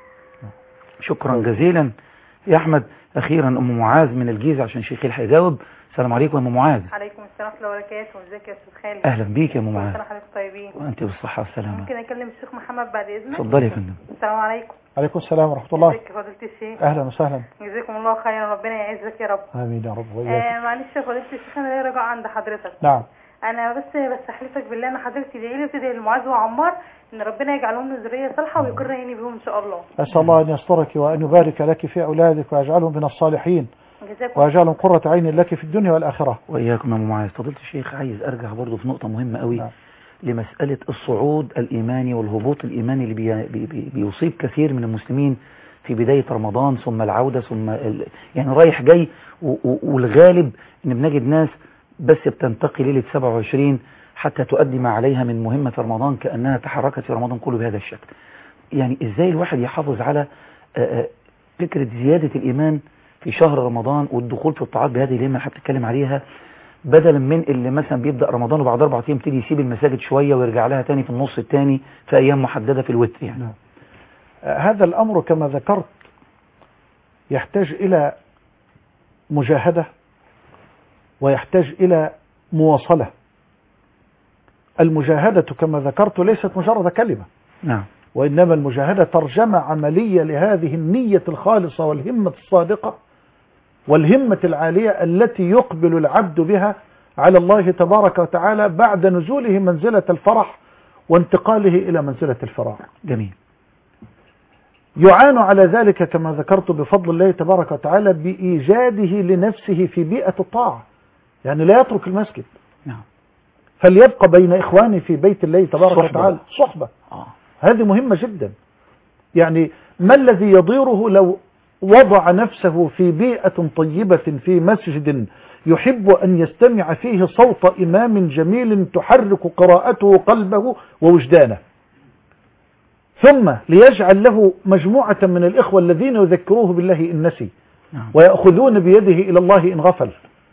Speaker 1: شكرا جزيلا يا أحمد. أخيرا أم معاذ من الجيزة عشان شيخي الحق يجاوب. السلام عليكم يا أم معاذ.
Speaker 17: عليكم السلام ورحمة الله وبركاته. ازيك يا أستاذ خالد؟
Speaker 1: أهلا بيك يا أم معاذ.
Speaker 17: كل سنة وحضرتك طيبين.
Speaker 1: وأنت بالصحة والسلامة.
Speaker 17: ممكن أكلم الشيخ محمد بعد إذنك؟
Speaker 1: اتفضلي يا فندم.
Speaker 17: السلام عليكم.
Speaker 2: عليكم السلام ورحمة الله.
Speaker 17: ازيك يا فضيلة الشيخ؟
Speaker 2: أهلا وسهلا.
Speaker 17: جزاكم الله خيرا، ربنا يعزك يا رب.
Speaker 2: آمين يا رب وإياك.
Speaker 17: آه معلش يا فضيلة الشيخ أنا ليا رجاء عند حضرتك.
Speaker 2: نعم.
Speaker 17: انا بس بس احلفك بالله ان حضرتك تدعي لي وتدعي لمعاذ وعمار ان ربنا يجعلهم له ذريه صالحه ويقر عيني بهم ان شاء الله.
Speaker 2: أسأل الله أن يسترك وأن يبارك لك في أولادك ويجعلهم من الصالحين
Speaker 17: جزاكم
Speaker 2: ويجعلهم قرة عين لك في الدنيا والآخرة.
Speaker 1: وإياكم يا أم معاذ. فضيلة الشيخ، عايز أرجع برضو في نقطة مهمة قوي نعم. لمسألة الصعود الإيماني والهبوط الإيماني اللي بي بي بي بيصيب كثير من المسلمين في بداية رمضان، ثم العودة، ثم ال... يعني رايح جاي، و... و... والغالب إن بنجد ناس بس بتنتقي ليلة سبعة وعشرين حتى تؤدي ما عليها من مهمة في رمضان كأنها تحركت في رمضان كله بهذا الشكل. يعني إزاي الواحد يحافظ على فكرة زيادة الإيمان في شهر رمضان والدخول في الطاعات بهذه الهمة اللي احنا بنتكلم عليها، بدلا من اللي مثلا بيبدأ رمضان وبعد أربع أيام يبتدي يسيب المساجد شوية ويرجع لها تاني في النص الثاني في أيام محددة في الوتر يعني.
Speaker 2: نعم. هذا الأمر كما ذكرت يحتاج إلى مجاهدة ويحتاج إلى مواصلة. المجاهدة كما ذكرت ليست مجرد كلمة
Speaker 1: نعم.
Speaker 2: وإنما المجاهدة ترجمة عملية لهذه النية الخالصة والهمة الصادقة والهمة العالية التي يقبل العبد بها على الله تبارك وتعالى بعد نزوله منزلة الفرح وانتقاله إلى منزلة الفراغ.
Speaker 1: جميل.
Speaker 2: يعان على ذلك كما ذكرت بفضل الله تبارك وتعالى بإيجاده لنفسه في بيئة الطاعة، يعني لا يترك المسجد
Speaker 1: نعم.
Speaker 2: فليبقى بين إخواني في بيت الله تبارك صحبة. وتعالى صحبة
Speaker 1: آه.
Speaker 2: هذه مهمة جدا. يعني ما الذي يضيره لو وضع نفسه في بيئة طيبة في مسجد يحب أن يستمع فيه صوت إمام جميل تحرك قراءته قلبه ووجدانه، ثم ليجعل له مجموعة من الإخوة الذين يذكروه بالله إن نسي ويأخذون بيده إلى الله إن غفل.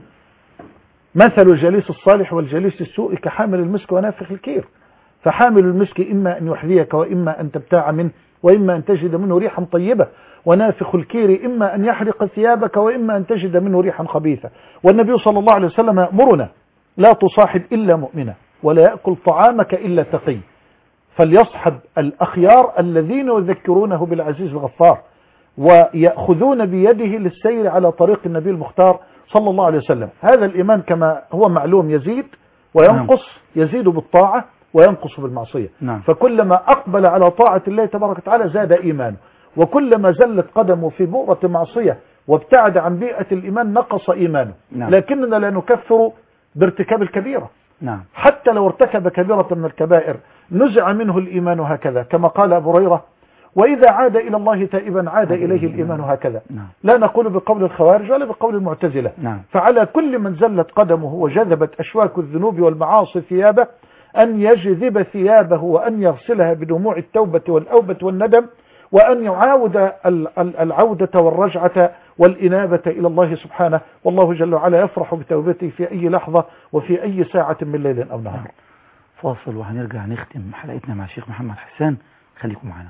Speaker 2: مثل الجليس الصالح والجليس السوء كحامل المسك ونافخ الكير، فحامل المسك إما أن يحذيك وإما أن تبتاع منه وإما أن تجد منه ريحا طيبة، ونافخ الكير إما أن يحرق ثيابك وإما أن تجد منه ريحا خبيثة. والنبي صلى الله عليه وسلم يأمرنا لا تصاحب إلا مؤمنا ولا يأكل طعامك إلا تقي، فليصحب الأخيار الذين يذكرونه بالعزيز الغفار ويأخذون بيده للسير على طريق النبي المختار صلى الله عليه وسلم. هذا الإيمان كما هو معلوم يزيد وينقص، يزيد بالطاعة وينقص بالمعصية.
Speaker 1: نعم.
Speaker 2: فكلما أقبل على طاعة الله تبارك وتعالى زاد إيمانه، وكلما زلت قدمه في بؤرة معصية وابتعد عن بيئة الإيمان نقص إيمانه.
Speaker 1: نعم.
Speaker 2: لكننا لا نكفر بارتكاب الكبيرة.
Speaker 1: نعم.
Speaker 2: حتى لو ارتكب كبيرة من الكبائر نزع منه الإيمان هكذا، كما قال أبو هريرة: وإذا عاد إلى الله تائبا عاد إليه الإيمان هكذا.
Speaker 1: نعم.
Speaker 2: لا نقول بقول الخوارج ولا بقول المعتزلة.
Speaker 1: نعم.
Speaker 2: فعلى كل من زلت قدمه وجذبت أشواك الذنوب والمعاصي ثيابه أن يجذب ثيابه وأن يغسلها بدموع التوبة والأوبة والندم، وأن يعاود العودة والرجعة والإنابة إلى الله سبحانه، والله جل وعلا يفرح بتوبته في أي لحظة وفي أي ساعة من ليل أو نهار.
Speaker 1: فاصل وهنرجع نختم حلقتنا مع الشيخ محمد حسان، خليكم معنا.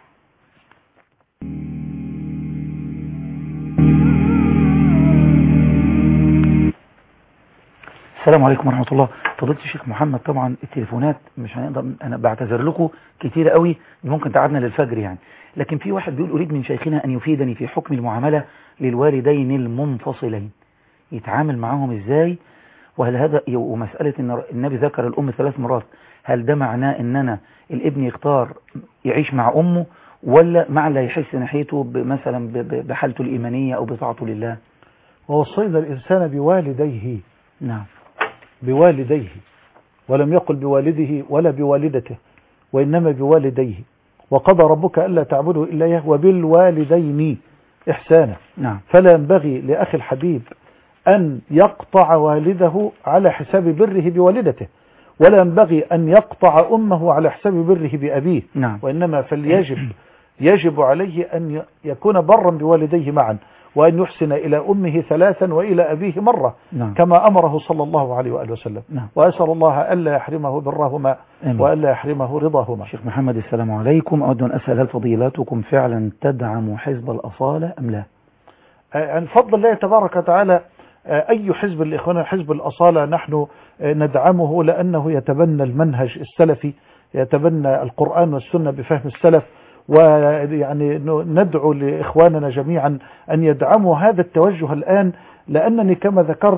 Speaker 1: السلام عليكم ورحمة الله. فضيلة الشيخ محمد، طبعا التليفونات مش هنقدر، أنا بعتذر لكم كتير قوي، ممكن تعبنا للفجر يعني، لكن في واحد بيقول: أريد من شيخنا أن يفيدني في حكم المعاملة للوالدين المنفصلين، يتعامل معهم إزاي؟ وهل هذا، ومسألة إن النبي ذكر الأم ثلاث مرات، هل ده معناه إن أنا الابن يختار يعيش مع أمه ولا مع اللي يحس ناحيته مثلا بحالته الإيمانية أو بطاعته لله؟
Speaker 2: ووصينا الإنسان بوالديه.
Speaker 1: نعم.
Speaker 2: بوالديه، ولم يقل بوالده ولا بوالدته، وإنما بوالديه. وقضى ربك ألا تعبدوا إلا إياه وبالوالدين إحسانا.
Speaker 1: نعم.
Speaker 2: فلا ينبغي لأخي الحبيب أن يقطع والده على حساب بره بوالدته، ولا ينبغي أن يقطع أمه على حساب بره بأبيه.
Speaker 1: نعم.
Speaker 2: وإنما فليجب يجب عليه أن يكون برا بوالديه معا، وأن يحسن إلى أمه ثلاثا وإلى أبيه مرة.
Speaker 1: نعم.
Speaker 2: كما أمره صلى الله عليه وآله وسلم.
Speaker 1: نعم.
Speaker 2: وأسأل الله ألا يحرمه برهما وألا يحرمه رضاهما.
Speaker 1: شيخ محمد، السلام عليكم. أود أن أسأل: هل فضيلاتكم فعلا تدعم حزب الأصالة أم لا؟
Speaker 2: عن فضل الله تبارك وتعالى أي حزب الإخوان، حزب الأصالة نحن ندعمه لأنه يتبنى المنهج السلفي، يتبنى القرآن والسنة بفهم السلف، ويعني ندعو لإخواننا جميعا أن يدعموا هذا التوجه الآن، لأنني كما ذكرت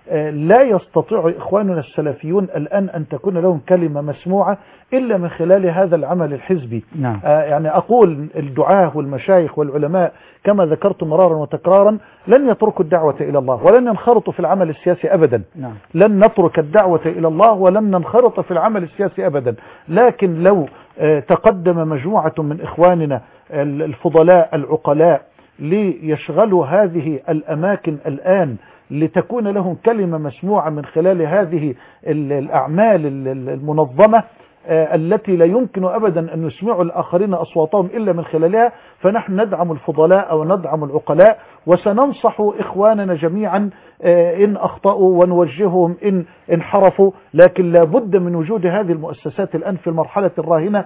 Speaker 2: لا يستطيع إخواننا السلفيون الآن أن تكون لهم كلمة مسموعة إلا من خلال هذا العمل الحزبي.
Speaker 1: نعم.
Speaker 2: يعني أقول الدعاة والمشايخ والعلماء كما ذكرت مرارا وتكرارا لن يتركوا الدعوة إلى الله ولن ينخرطوا في العمل السياسي أبدا.
Speaker 1: نعم.
Speaker 2: لن نترك الدعوة إلى الله ولن ننخرط في العمل السياسي أبدا، لكن لو تقدم مجموعة من إخواننا الفضلاء العقلاء ليشغلوا هذه الأماكن الآن لتكون لهم كلمة مسموعة من خلال هذه الأعمال المنظمة التي لا يمكن أبدا أن يسمعوا الآخرين أصواتهم إلا من خلالها، فنحن ندعم الفضلاء أو ندعم العقلاء وسننصح إخواننا جميعا إن أخطأوا ونوجههم إن انحرفوا، لكن لابد من وجود هذه المؤسسات الآن في المرحلة الراهنة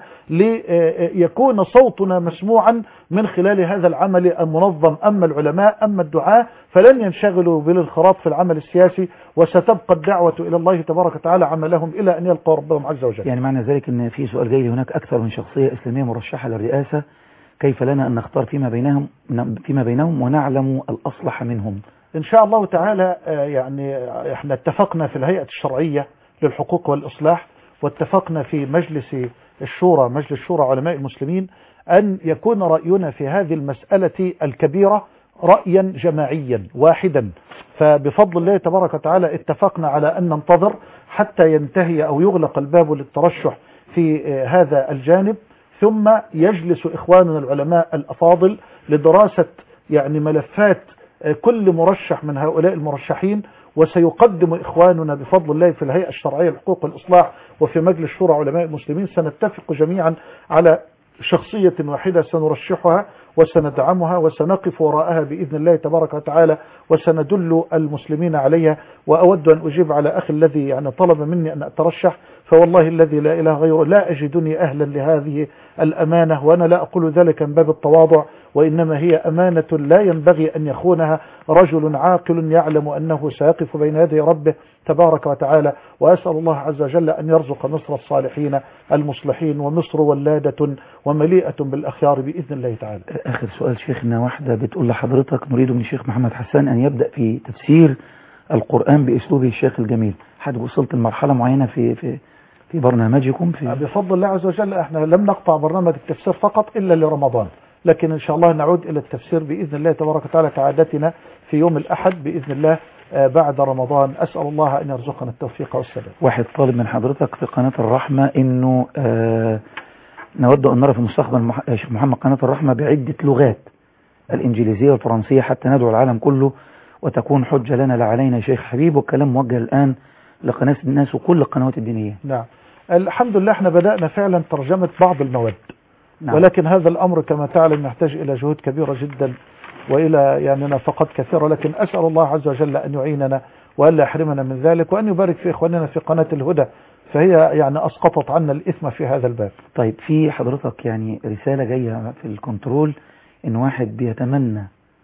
Speaker 2: ليكون صوتنا مسموعا من خلال هذا العمل المنظم. أما العلماء أما الدعاة فلن ينشغلوا بالانخراط في العمل السياسي، وستبقى الدعوة إلى الله تبارك وتعالى عملهم إلى أن يلقوا ربهم عز وجل.
Speaker 1: يعني معنى ذلك أن في سؤال جاي هناك أكثر من شخصية إسلامية مرشحة للرئاسة، كيف لنا أن نختار فيما بينهم فيما بينهم ونعلم الأصلح منهم؟
Speaker 2: إن شاء الله تعالى يعني احنا اتفقنا في الهيئة الشرعية للحقوق والإصلاح، واتفقنا في مجلس الشورى مجلس شورى علماء المسلمين أن يكون رأينا في هذه المسألة الكبيرة رأيا جماعيا واحدا، فبفضل الله تبارك وتعالى اتفقنا على أن ننتظر حتى ينتهي أو يغلق الباب للترشح في هذا الجانب، ثم يجلس إخواننا العلماء الأفاضل لدراسة يعني ملفات كل مرشح من هؤلاء المرشحين، وسيقدم إخواننا بفضل الله في الهيئة الشرعية للحقوق والإصلاح وفي مجلس شورى علماء المسلمين سنتفق جميعا على شخصية واحدة سنرشحها وسندعمها وسنقف وراءها بإذن الله تبارك وتعالى وسندل المسلمين عليها. وأود أن أجيب على أخي الذي يعني طلب مني أن أترشح، فوالله الذي لا إله غيره لا أجدني أهلا لهذه الأمانة، وأنا لا أقول ذلك من باب التواضع، وإنما هي أمانة لا ينبغي أن يخونها رجل عاقل يعلم أنه سيقف بين يدي ربه تبارك وتعالى. وأسأل الله عز وجل أن يرزق مصر الصالحين المصلحين، ومصر ولادة ومليئة بالأخيار بإذن الله تعالى.
Speaker 1: آخر سؤال شيخنا، واحدة بتقول لحضرتك نريد من الشيخ محمد حسان أن يبدأ في تفسير القرآن بأسلوبه الشيخ الجميل. حد وصلت لمرحلة معينة في في في برنامجكم؟ في
Speaker 2: بفضل الله عز وجل احنا لم نقطع برنامج التفسير فقط إلا لرمضان، لكن إن شاء الله نعود إلى التفسير بإذن الله تبارك وتعالى كعادتنا في يوم الأحد بإذن الله بعد رمضان. أسأل الله أن يرزقنا التوفيق والسداد.
Speaker 1: واحد طالب من حضرتك في قناة الرحمة إنه آه نود أن نرى في المستقبل شيخ محمد قناة الرحمة بعدة لغات، الإنجليزية والفرنسية، حتى ندعو العالم كله وتكون حجة لنا لا علينا. شيخ حبيب، والكلام موجه الآن لقناة الناس وكل القنوات الدينية.
Speaker 2: نعم الحمد لله احنا بدأنا فعلا ترجمة بعض المواد. نعم. ولكن هذا الأمر كما تعلم يحتاج إلى جهود كبيرة جدا وإلى يعني نفقات كثيرة، لكن أسأل الله عز وجل أن يعيننا وألا يحرمنا من ذلك، وأن يبارك في إخواننا في قناة الهدى، فهي يعني أسقطت عنا الإثم في هذا الباب.
Speaker 1: طيب في حضرتك يعني رسالة جاية في الكنترول إن واحد بيتمنى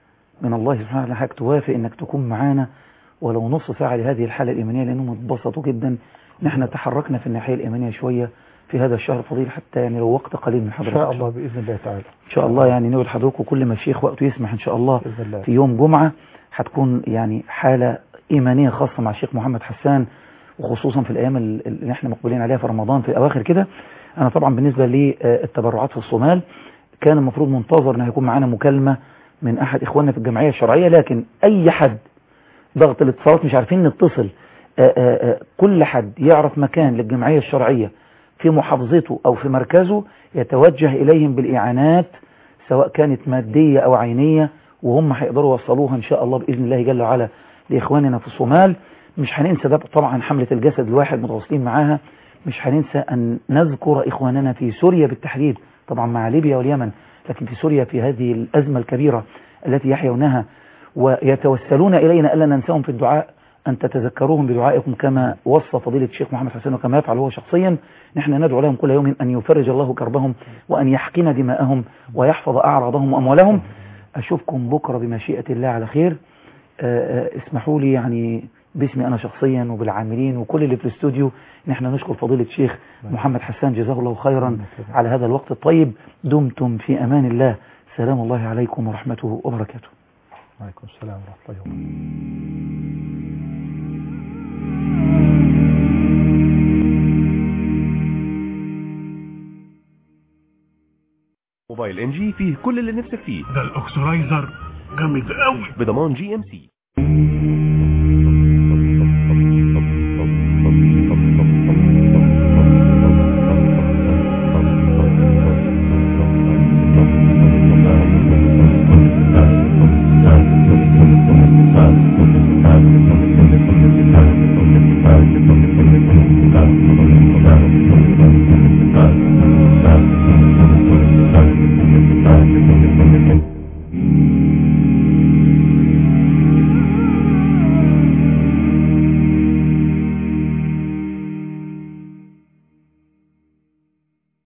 Speaker 1: من الله سبحانه وتعالى حضرتك توافق إنك تكون معانا ولو نص ساعة لهذه الحالة الإيمانية، لأنهم اتبسطوا جدا. نحن تحركنا في الناحية الإيمانية شوية في هذا الشهر الفضيل، حتى يعني لو وقت قليل من حضرتك.
Speaker 2: إن شاء الله بإذن الله تعالى.
Speaker 1: إن شاء الله يعني نقول لحضرتك كل ما الشيخ وقته يسمح إن شاء الله في يوم جمعة هتكون يعني حالة إيمانية خاصة مع الشيخ محمد حسان، وخصوصا في الأيام اللي احنا مقبلين عليها في رمضان في الأواخر كده. أنا طبعا بالنسبة للتبرعات في الصومال كان المفروض منتظر أن هيكون معانا مكالمة من أحد إخواننا في الجمعية الشرعية، لكن أي حد ضغط الاتصالات مش عارفين نتصل. آآ آآ كل حد يعرف مكان للجمعية الشرعية في محافظته أو في مركزه يتوجه إليهم بالإعانات سواء كانت مادية أو عينية، وهم هيقدروا يوصلوها إن شاء الله بإذن الله جل وعلا لإخواننا في الصومال. مش هننسى ده طبعا حملة الجسد الواحد متواصلين معاها. مش هننسى أن نذكر إخواننا في سوريا بالتحديد، طبعا مع ليبيا واليمن، لكن في سوريا في هذه الأزمة الكبيرة التي يحيونها ويتوسلون إلينا ألا ننساهم في الدعاء، أن تتذكروهم بدعائكم كما وصى فضيلة الشيخ محمد حسن وكما يفعل هو شخصيا. نحن ندعو لهم كل يوم أن يفرج الله كربهم وأن يحقن دماءهم ويحفظ أعراضهم وأموالهم. أشوفكم بكرة بمشيئة الله على خير. اسمحوا لي يعني باسمي أنا شخصيا وبالعاملين وكل اللي في الاستوديو نحن نشكر فضيلة الشيخ محمد حسان جزاه الله خيرا على هذا الوقت الطيب. دمتم في أمان الله. سلام الله عليكم ورحمته وبركاته.
Speaker 2: وعليكم السلام ورحمة الله وبركاته.
Speaker 3: موبايل ان جي فيه كل اللي نفسك فيه.
Speaker 4: ده الاكسرايزر جامد قوي
Speaker 3: بضمان جي ام سي.